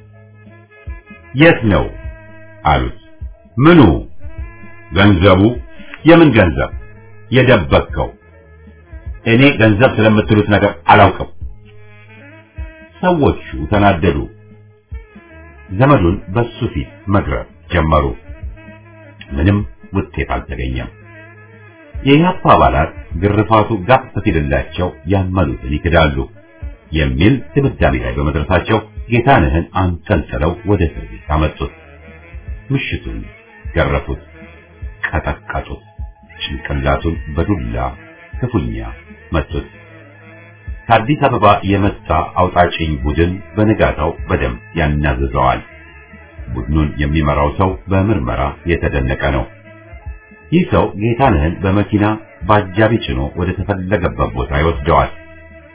የት ነው አሉት። ምኑ? ገንዘቡ። የምን ገንዘብ? የደበቅከው። እኔ ገንዘብ ስለምትሉት ነገር አላውቅም። ሰዎቹ ተናደዱ። ዘመዱን በሱ ፊት መግረፍ ጀመሩ። ምንም ውጤት አልተገኘም። የኢህአፓ አባላት ግርፋቱ ጋር ሲልላቸው ያመኑትን ይክዳሉ የሚል ድምዳሜ ላይ በመድረሳቸው ጌታነህን አንጠልጥለው ወደ እስር ቤት አመጡት። ምሽቱን ገረፉት፣ ቀጠቀጡት፣ ጭንቅላቱን በዱላ ክፉኛ መቱት። ከአዲስ አበባ የመጣ አውጣጭኝ ቡድን በነጋታው በደንብ ያናዝዘዋል። ቡድኑን የሚመራው ሰው በምርመራ የተደነቀ ነው። ይህ ሰው ጌታነህን በመኪና በአጃቢ ጭኖ ወደ ተፈለገበት ቦታ ይወስደዋል።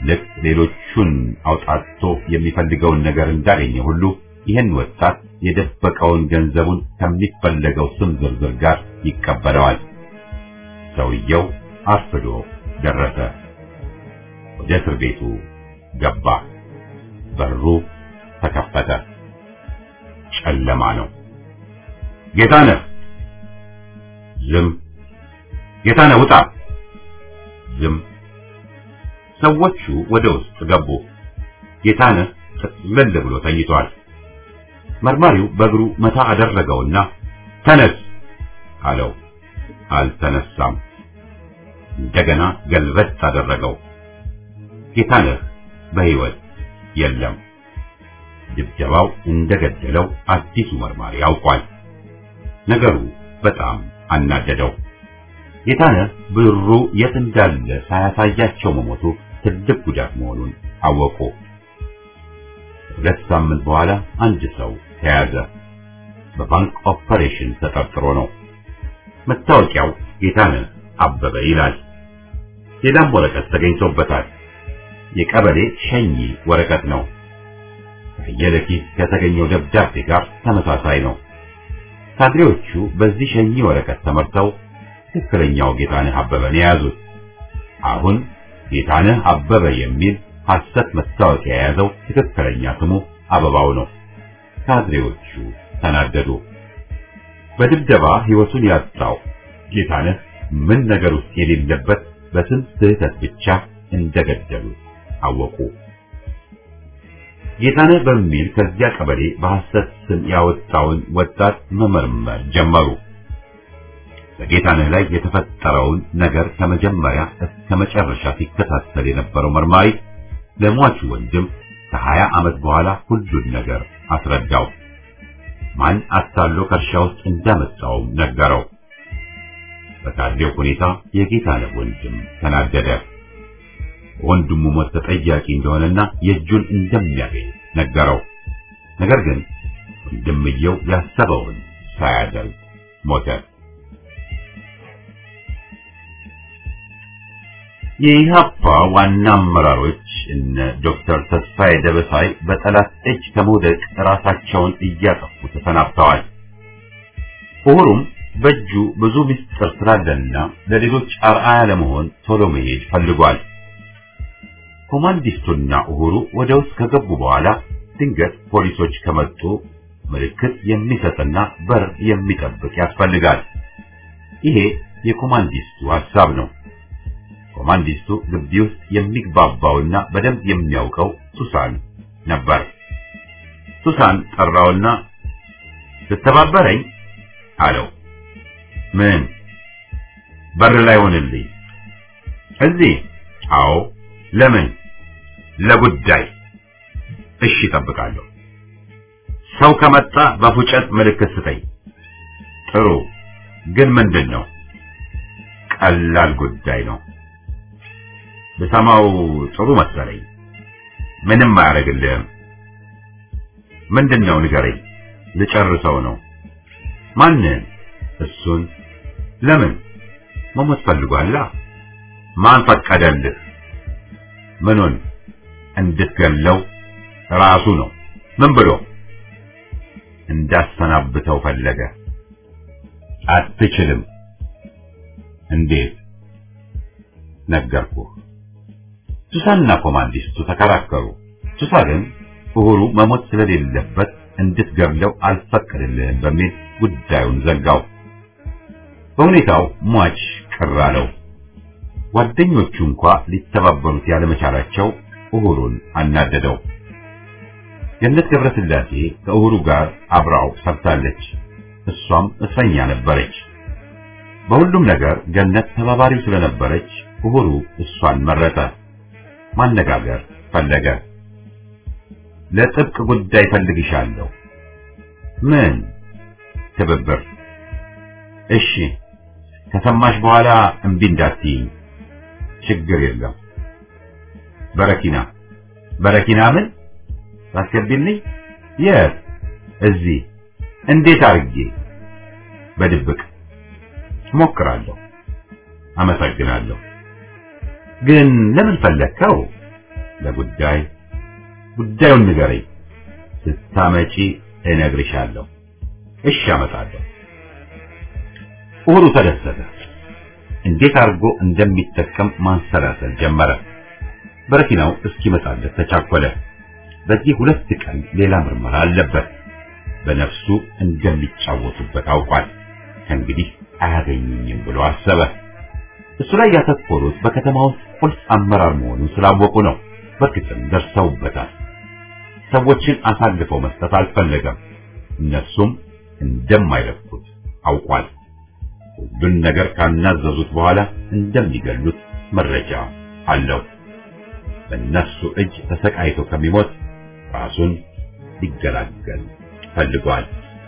ልክ ሌሎቹን አውጣቶ የሚፈልገውን ነገር እንዳገኘ ሁሉ ይህን ወጣት የደበቀውን ገንዘቡን ከሚፈለገው ስም ዝርዝር ጋር ይቀበለዋል። ሰውየው አርፍዶ ደረሰ። ወደ እስር ቤቱ ገባ። በሩ ተከፈተ። ጨለማ ነው። ጌታነህ! ዝም። ጌታነህ ውጣ! ዝም። ሰዎቹ ወደ ውስጥ ገቡ። ጌታነህ ጥቅልል ብሎ ተኝቷል። መርማሪው በእግሩ መታ አደረገውና ተነስ አለው። አልተነሳም። እንደገና ገልበጥ አደረገው። ጌታነህ በሕይወት የለም። ድብደባው እንደገደለው አዲሱ መርማሪ ያውቋል። ነገሩ በጣም አናደደው። ጌታነህ ብሩ የት እንዳለ ሳያሳያቸው መሞቱ ትልቅ ጉዳት መሆኑን አወቁ። ሁለት ሳምንት በኋላ አንድ ሰው ተያዘ። በባንክ ኦፐሬሽን ተጠርጥሮ ነው። መታወቂያው ጌታነህ አበበ ይላል። ሌላም ወረቀት ተገኝቶበታል። የቀበሌ ሸኚ ወረቀት ነው። ከየለኪስ ከተገኘው ደብዳቤ ጋር ተመሳሳይ ነው። ካድሬዎቹ በዚህ ሸኚ ወረቀት ተመርተው ትክክለኛው ጌታነህ አበበን የያዙት። አሁን ጌታነህ አበበ የሚል ሐሰት መታወቂያ የያዘው ትክክለኛ ስሙ አበባው ነው። ካድሬዎቹ ተናደዱ። በድብደባ ሕይወቱን ያጣው ጌታነህ ምን ነገር ውስጥ የሌለበት በስም ስህተት ብቻ እንደገደሉት አወቁ። ጌታነህ በሚል ከዚያ ቀበሌ በሐሰት ስም ያወጣውን ወጣት መመርመር ጀመሩ። በጌታነህ ላይ የተፈጠረውን ነገር ከመጀመሪያ እስከ መጨረሻ ሲከታተል የነበረው መርማሪ ለሟቹ ወንድም ከሀያ ዓመት በኋላ ሁሉን ነገር አስረዳው። ማን አታሎ ከእርሻ ውስጥ እንዳመጣውም ነገረው። በታዲያው ሁኔታ የጌታነህ ወንድም ተናደደ። ወንድሙ ሞት ተጠያቂ እንደሆነና የእጁን እንደሚያገኝ ነገረው። ነገር ግን ወንድምየው ያሰበውን ሳያደርግ ሞተ። የኢህአፓ ዋና አመራሮች እነ ዶክተር ተስፋዬ ደበሳይ በጠላት እጅ ከመውደቅ ራሳቸውን እያጠፉ ተሰናብተዋል። ኡሁሩም በእጁ ብዙ ምስጢር ስላለና ለሌሎች አርአያ ለመሆን ቶሎ መሄድ ፈልጓል። ኮማንዲስቱና ኡሁሩ ወደ ውስጥ ከገቡ በኋላ ድንገት ፖሊሶች ከመጡ ምልክት የሚሰጥና በር የሚጠብቅ ያስፈልጋል። ይሄ የኮማንዲስቱ ሐሳብ ነው። ኮማንዲስቱ ግቢ ውስጥ የሚግባባውና በደንብ የሚያውቀው ሱሳን ነበር። ሱሳን ጠራውና ልተባበረኝ አለው። ምን? በር ላይ ሆንልኝ። እዚህ? አዎ። ለምን? ለጉዳይ። እሺ እጠብቃለሁ። ሰው ከመጣ በፉጨት ምልክት ስጠኝ። ጥሩ። ግን ምንድን ነው? ቀላል ጉዳይ ነው። በሰማው ጥሩ መሰለኝ። ምንም አያደርግልህም። ምንድነው? ንገረኝ። ልጨርሰው ነው። ማንን? እሱን። ለምን? መሞት ፈልጓላ። ማን ፈቀደልህ? ምኑን? እንድትገለው ራሱ ነው። ምን ብሎ? እንዳሰናብተው ፈለገ። አትችልም። እንዴት? ነገርኩህ። ሱሳንና ኮማንዲስቱ ተከራከሩ። ሱሳ ግን ኡሁሩ መሞት ስለሌለበት እንድትገለው አልፈቀደልህም በሚል ጉዳዩን ዘጋው። በሁኔታው ሟች ቅር አለው። ጓደኞቹ እንኳ ሊተባበሩት ያለመቻላቸው ኡሁሩን አናደደው። ገነት ገብረስላሴ ከኡሁሩ ጋር አብራው ሰርታለች። እሷም እስረኛ ነበረች። በሁሉም ነገር ገነት ተባባሪው ስለነበረች ኡሁሩ እሷን መረጠ። ማነጋገር ፈለገ። ለጥብቅ ጉዳይ ፈልግሻለሁ። ምን? ትብብር። እሺ፣ ከሰማሽ በኋላ እምቢ እንዳትይኝ። ችግር የለም። በረኪና በረኪና ምን ታስገቢልኝ? የት? እዚህ። እንዴት አድርጌ? በድብቅ ሞክራለሁ። አመሰግናለሁ። ግን ለምን ፈለግከው? ለጉዳይ ጉዳዩን ንገረኝ፣ ስታመጪ እነግርሻለሁ። እሺ አመጣለሁ። ኡሁሩ ተደሰተ። እንዴት አድርጎ እንደሚጠቀም ማንሰላሰል ጀመረ። በረኪናው እስኪመጣለት ተቻኮለ። በዚህ ሁለት ቀን ሌላ ምርመራ አለበት። በነፍሱ እንደሚጫወቱበት አውቋል። ከእንግዲህ አያገኙኝም ብሎ አሰበ። እሱ ላይ ያተኮሩት በከተማ ውስጥ ቁልፍ አመራር መሆኑን ስላወቁ ነው። በርግጥም ደርሰውበታል። ሰዎችን አሳልፈው መስጠት አልፈለገም። እነሱም እንደማይለቁት አውቋል። ሁሉን ነገር ካናዘዙት በኋላ እንደሚገሉት መረጃ አለው። በእነሱ እጅ ተሰቃይቶ ከሚሞት ራሱን ሊገላገል ፈልጓል።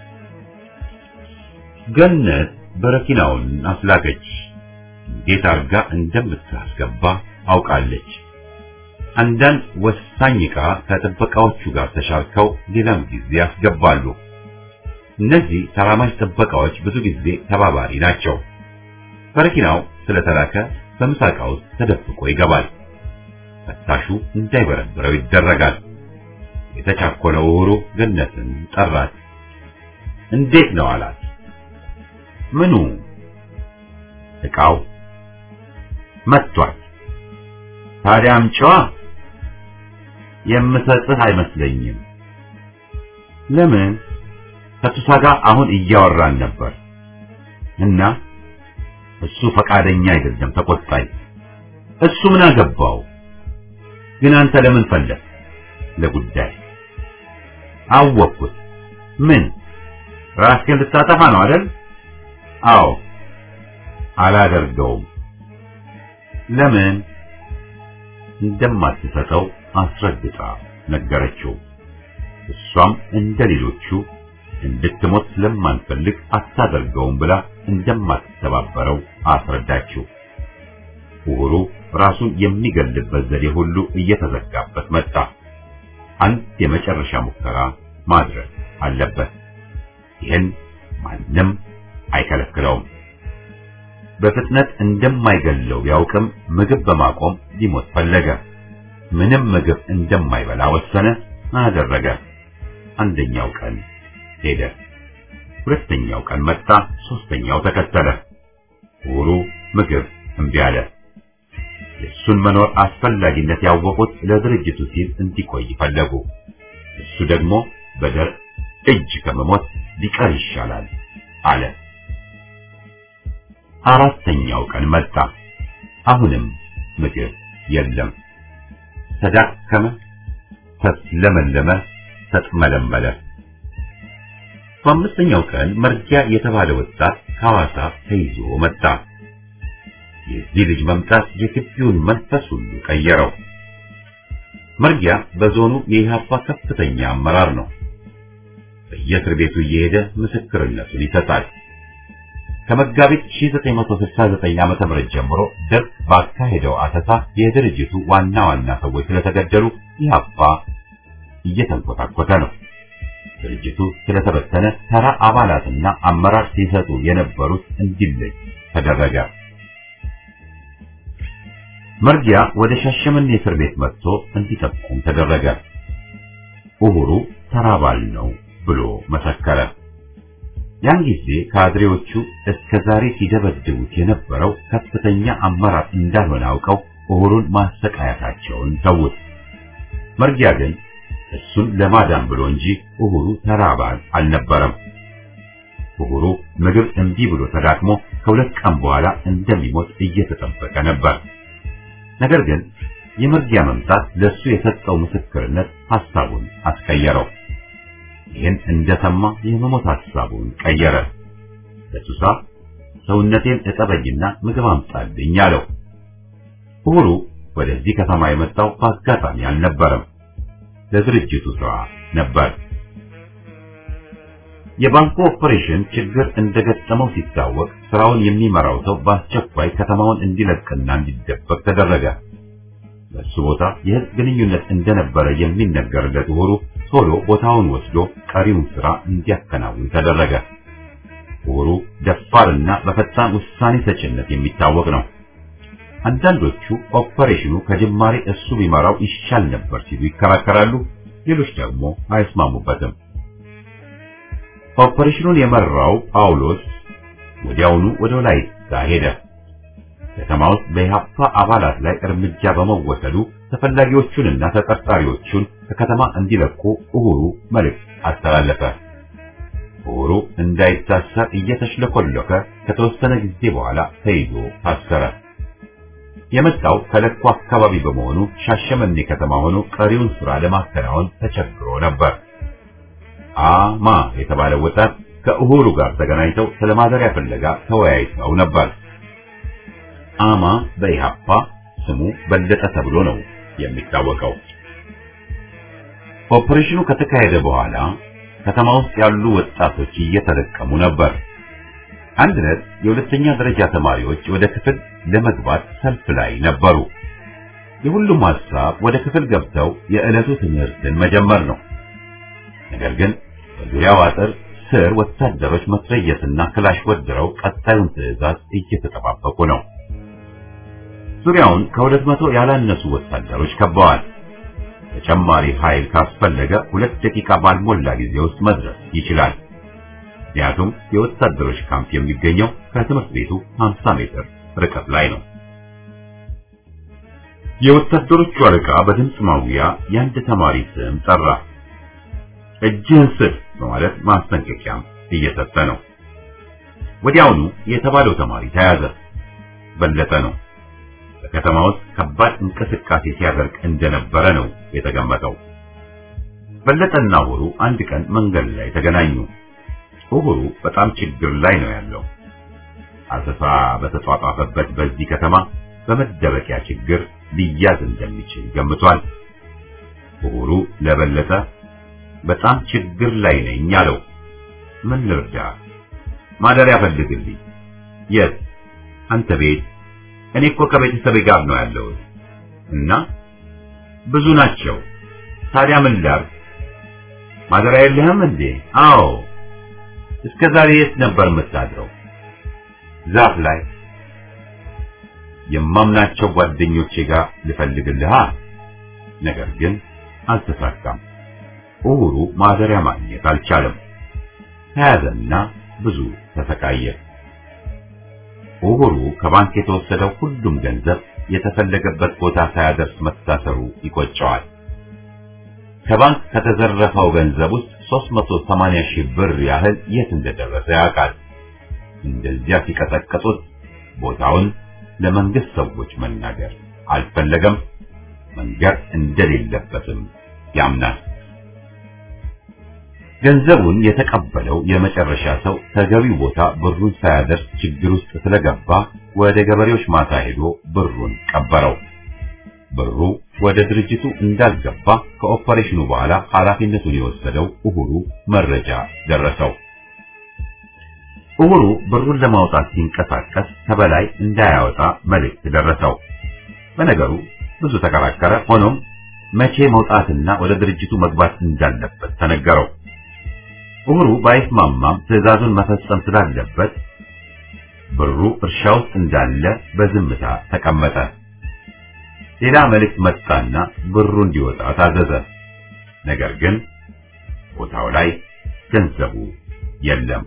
ገነት በረኪናውን አስላከች። እንዴት አርጋ እንደምታስገባ አውቃለች። አንዳንድ ወሳኝ ዕቃ ከጥበቃዎቹ ጋር ተሻርከው ሌላም ጊዜ ያስገባሉ። እነዚህ ተራማጅ ጥበቃዎች ብዙ ጊዜ ተባባሪ ናቸው። በረኪናው ስለተላከ በምሳቃ ውስጥ ተደብቆ ይገባል። ፈታሹ እንዳይበረብረው ይደረጋል። የተቻኮለው ኡሁሩ ገነትን ጠራት። እንዴት ነው አላት። ምኑ? ዕቃው መጥቷል። ታዲያ አምጪዋ። የምሰጥህ አይመስለኝም። ለምን? ከቱሳ ጋር አሁን እያወራን ነበር እና እሱ ፈቃደኛ አይደለም፣ ተቆጣኝ። እሱ ምን አገባው? ግን አንተ ለምን ፈለግ? ለጉዳይ። አወቅኩት። ምን? ራስህን ልታጠፋ ነው አይደል? አዎ። አላደርገውም። ለምን? እንደማትሰጠው አስረግጣ ነገረችው። እሷም እንደሌሎቹ እንድትሞት ስለማንፈልግ አታደርገውም ብላ እንደማትተባበረው አስረዳችው። ኡሁሩ ራሱን የሚገልበት ዘዴ ሁሉ እየተዘጋበት መጣ። አንድ የመጨረሻ ሙከራ ማድረግ አለበት። ይህን ማንም አይከለክለውም። በፍጥነት እንደማይገለው ቢያውቅም ምግብ በማቆም ሊሞት ፈለገ። ምንም ምግብ እንደማይበላ ወሰነ፣ አደረገ። አንደኛው ቀን ሄደ። ሁለተኛው ቀን መጣ። ሶስተኛው ተከተለ። ኡሁሩ ምግብ እምቢ አለ። የእሱን መኖር አስፈላጊነት ያወቁት ለድርጅቱ ሲል እንዲቆይ ፈለጉ። እሱ ደግሞ በደር እጅ ከመሞት ሊቀር ይሻላል አለ። አራተኛው ቀን መጣ። አሁንም ምግብ የለም። ተዳከመ፣ ተስለመለመ፣ ተጥመለመለ። በአምስተኛው ቀን መርጊያ የተባለ ወጣት ከሐዋሳ ተይዞ መጣ። የዚህ ልጅ መምጣት የግቢውን መንፈስ ሁሉ ቀየረው። መርጊያ በዞኑ የኢህአፓ ከፍተኛ አመራር ነው። በየእስር ቤቱ እየሄደ ምስክርነቱን ይሰጣል። ከመጋቢት ሺህ ዘጠኝ መቶ ስልሳ ዘጠኝ ዓመተ ምህረት ጀምሮ ደርግ ባካሄደው አሰሳ የድርጅቱ ዋና ዋና ሰዎች ስለተገደሉ ኢህአፓ እየተንኮታኮተ ነው። ድርጅቱ ስለተበተነ ተራ አባላትና አመራር ሲሰጡ የነበሩት እንዲለይ ተደረገ። መርጊያ ወደ ሻሸመኔ እስር ቤት መጥቶ እንዲጠቁም ተደረገ። ኡሁሩ ተራ አባል ነው ብሎ መሰከረ። ያን ጊዜ ካድሬዎቹ እስከ ዛሬ ሲደበድቡት የነበረው ከፍተኛ አመራር እንዳልሆነ አውቀው ኡሁሩን ማሰቃየታቸውን ተውት። መርጊያ ግን እሱን ለማዳን ብሎ እንጂ ኡሁሩ ተራ አባል አልነበረም። ኡሁሩ ምግብ እምቢ ብሎ ተዳክሞ ከሁለት ቀን በኋላ እንደሚሞት እየተጠበቀ ነበር። ነገር ግን የመርጊያ መምጣት ለሱ የሰጠው ምስክርነት ሐሳቡን አስቀየረው። ይህን እንደሰማ የመሞት ሐሳቡን ቀየረ። ለቱሳ ሰውነቴን እጠበኝና ምግብ አምጣልኝ አለው። ኡሁሩ ወደዚህ ከተማ የመጣው በአጋጣሚ አልነበረም፣ ለድርጅቱ ስራ ነበር። የባንኩ ኦፐሬሽን ችግር እንደገጠመው ሲታወቅ ስራውን የሚመራው ሰው በአስቸኳይ ከተማውን እንዲለቅና እንዲደበቅ ተደረገ። በሱ ቦታ የህዝብ ግንኙነት እንደነበረ የሚነገርለት ኡሁሩ ቶሎ ቦታውን ወስዶ ቀሪውን ስራ እንዲያከናውን ተደረገ። ኡሁሩ ደፋርና በፈጣን ውሳኔ ሰጭነት የሚታወቅ ነው። አንዳንዶቹ ኦፐሬሽኑ ከጅማሬ እሱ ቢመራው ይሻል ነበር ሲሉ ይከራከራሉ። ሌሎች ደግሞ አይስማሙበትም። ኦፐሬሽኑን የመራው ጳውሎስ ወዲያውኑ ወደ ወላይታ ሄደ። ከተማ ውስጥ በኢህአፓ አባላት ላይ እርምጃ በመወሰዱ ተፈላጊዎቹንና ተጠርጣሪዎቹን ከከተማ እንዲለቁ ኡሁሩ መልእክት አስተላለፈ። ኡሁሩ እንዳይታሰር እየተሽለኮለከ ከተወሰነ ጊዜ በኋላ ተይዞ ታሰረ። የመጣው ከለኩ አካባቢ በመሆኑ ሻሸመኔ ከተማ ሆኖ ቀሪውን ስራ ለማከናወን ተቸግሮ ነበር። አማ የተባለው ወጣት ከኡሁሩ ጋር ተገናኝተው ስለማደሪያ ፍለጋ ተወያይተው ነበር። አማ በኢህአፓ ስሙ በለጠ ተብሎ ነው የሚታወቀው። ኦፐሬሽኑ ከተካሄደ በኋላ ከተማ ውስጥ ያሉ ወጣቶች እየተለቀሙ ነበር። አንድ ዕለት የሁለተኛ ደረጃ ተማሪዎች ወደ ክፍል ለመግባት ሰልፍ ላይ ነበሩ። የሁሉም ሐሳብ ወደ ክፍል ገብተው የዕለቱ ትምህርትን መጀመር ነው። ነገር ግን በዙሪያው አጥር ስር ወታደሮች መትረየስና ክላሽ ወድረው ቀጣዩን ትዕዛዝ እየተጠባበቁ ነው። ዙሪያውን ከሁለት መቶ ያላነሱ ወታደሮች ከበዋል። ተጨማሪ ኃይል ካስፈለገ ሁለት ደቂቃ ባልሞላ ጊዜ ውስጥ መድረስ ይችላል። ምክንያቱም የወታደሮች ካምፕ የሚገኘው ከትምህርት ቤቱ ሃምሳ ሜትር ርቀት ላይ ነው። የወታደሮቹ አለቃ በድምፅ ማጉያ የአንድ ተማሪ ስም ጠራ። እጅህን ስጥ በማለት ማስጠንቀቂያም እየሰጠ ነው። ወዲያውኑ የተባለው ተማሪ ተያዘ። በለጠ ነው። በከተማ ውስጥ ከባድ እንቅስቃሴ ሲያደርግ እንደነበረ ነው የተገመተው። በለጠና ኡሁሩ አንድ ቀን መንገድ ላይ ተገናኙ። ኡሁሩ በጣም ችግር ላይ ነው ያለው። አሰሳ በተጧጧፈበት በዚህ ከተማ በመደበቂያ ችግር ሊያዝ እንደሚችል ገምቷል። ኡሁሩ ለበለጠ በጣም ችግር ላይ ነኝ አለው። ምን ልርዳ? ማደሪያ ፈልግልኝ። የት? አንተ ቤት? እኔ እኮ ከቤተሰቤ ጋር ነው ያለው። እና ብዙ ናቸው። ታዲያ ምን ላድርግ? ማደሪያ የለህም እንዴ? አዎ። እስከ ዛሬ የት ነበር የምታድረው? ዛፍ ላይ። የማምናቸው ጓደኞቼ ጋር ልፈልግልህ። ነገር ግን አልተሳካም። ኡሁሩ ማደሪያ ማግኘት አልቻለም። ተያዘና ብዙ ተሰቃየ። ኡሁሩ ከባንክ የተወሰደው ሁሉም ገንዘብ የተፈለገበት ቦታ ሳያደርስ መታሰሩ ይቆጨዋል። ከባንክ ከተዘረፈው ገንዘብ ውስጥ ሦስት መቶ ሰማንያ ሺህ ብር ያህል የት እንደደረሰ ያውቃል። እንደዚያ ሲቀጠቅጡት ቦታውን ለመንግስት ሰዎች መናገር አልፈለገም። መንገር እንደሌለበትም ያምናል። ገንዘቡን የተቀበለው የመጨረሻ ሰው ተገቢው ቦታ ብሩን ሳያደርስ ችግር ውስጥ ስለገባ ወደ ገበሬዎች ማሳ ሄዶ ብሩን ቀበረው። ብሩ ወደ ድርጅቱ እንዳልገባ ከኦፐሬሽኑ በኋላ ኃላፊነቱን የወሰደው ኡሁሩ መረጃ ደረሰው። ኡሁሩ ብሩን ለማውጣት ሲንቀሳቀስ ከበላይ እንዳያወጣ መልእክት ደረሰው። በነገሩ ብዙ ተከራከረ። ሆኖም መቼ መውጣትና ወደ ድርጅቱ መግባት እንዳለበት ተነገረው። ኡሁሩ ባይስማማም ትዕዛዙን መፈጸም ስላለበት ብሩ እርሻ ውስጥ እንዳለ በዝምታ ተቀመጠ። ሌላ መልእክት መጣና ብሩ እንዲወጣ ታዘዘ። ነገር ግን ቦታው ላይ ገንዘቡ የለም።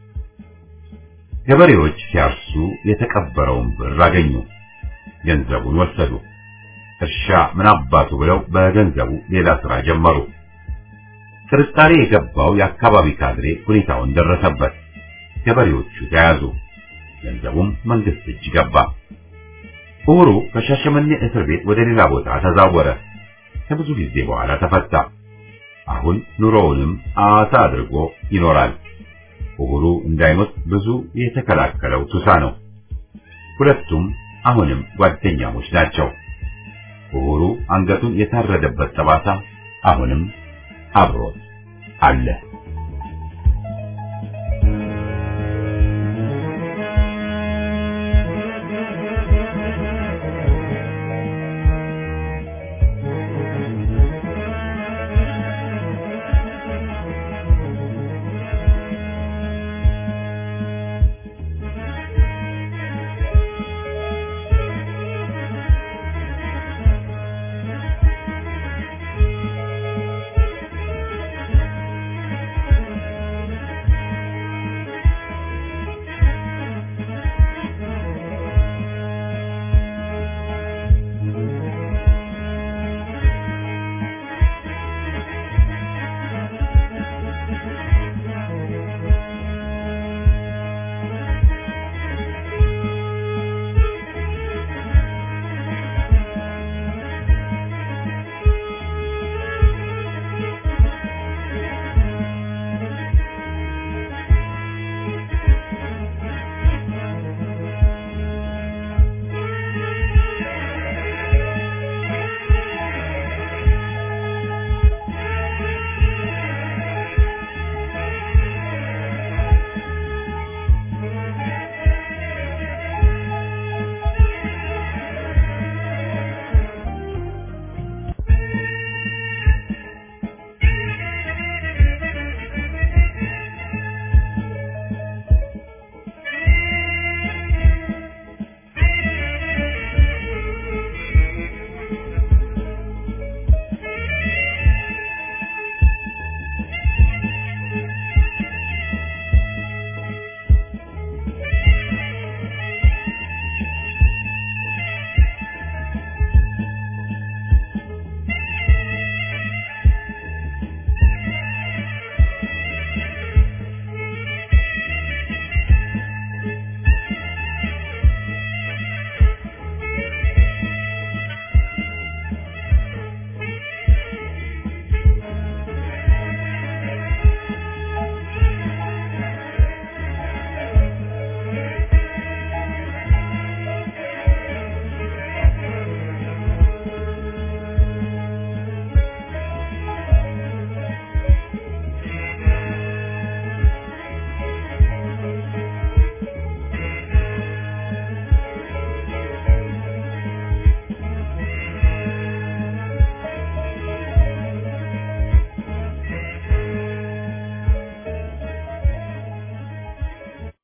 ገበሬዎች ሲያርሱ የተቀበረውን ብር አገኙ። ገንዘቡን ወሰዱ። እርሻ ምን አባቱ ብለው በገንዘቡ ሌላ ስራ ጀመሩ። ጥርጣሬ የገባው የአካባቢ ካድሬ ሁኔታውን ደረሰበት። ገበሬዎቹ ተያዙ። ገንዘቡም መንግስት እጅ ገባ። ኡሁሩ ከሻሸመኔ እስር ቤት ወደ ሌላ ቦታ ተዛወረ። ከብዙ ጊዜ በኋላ ተፈታ። አሁን ኑሮውንም አሳ አድርጎ ይኖራል። ኡሁሩ እንዳይሞት ብዙ የተከላከለው ቱሳ ነው። ሁለቱም አሁንም ጓደኛሞች ናቸው። ኡሁሩ አንገቱን የታረደበት ጠባሳ አሁንም አብሮት አለ።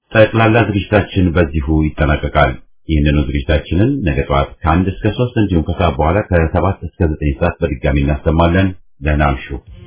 ጠቅላላ ዝግጅታችን በዚሁ ይጠናቀቃል። ይህንኑ ዝግጅታችንን ነገ ጠዋት ከአንድ እስከ ሶስት እንዲሁም ከሰዓት በኋላ ከሰባት እስከ ዘጠኝ ሰዓት በድጋሚ እናሰማለን። ደህና እምሹ።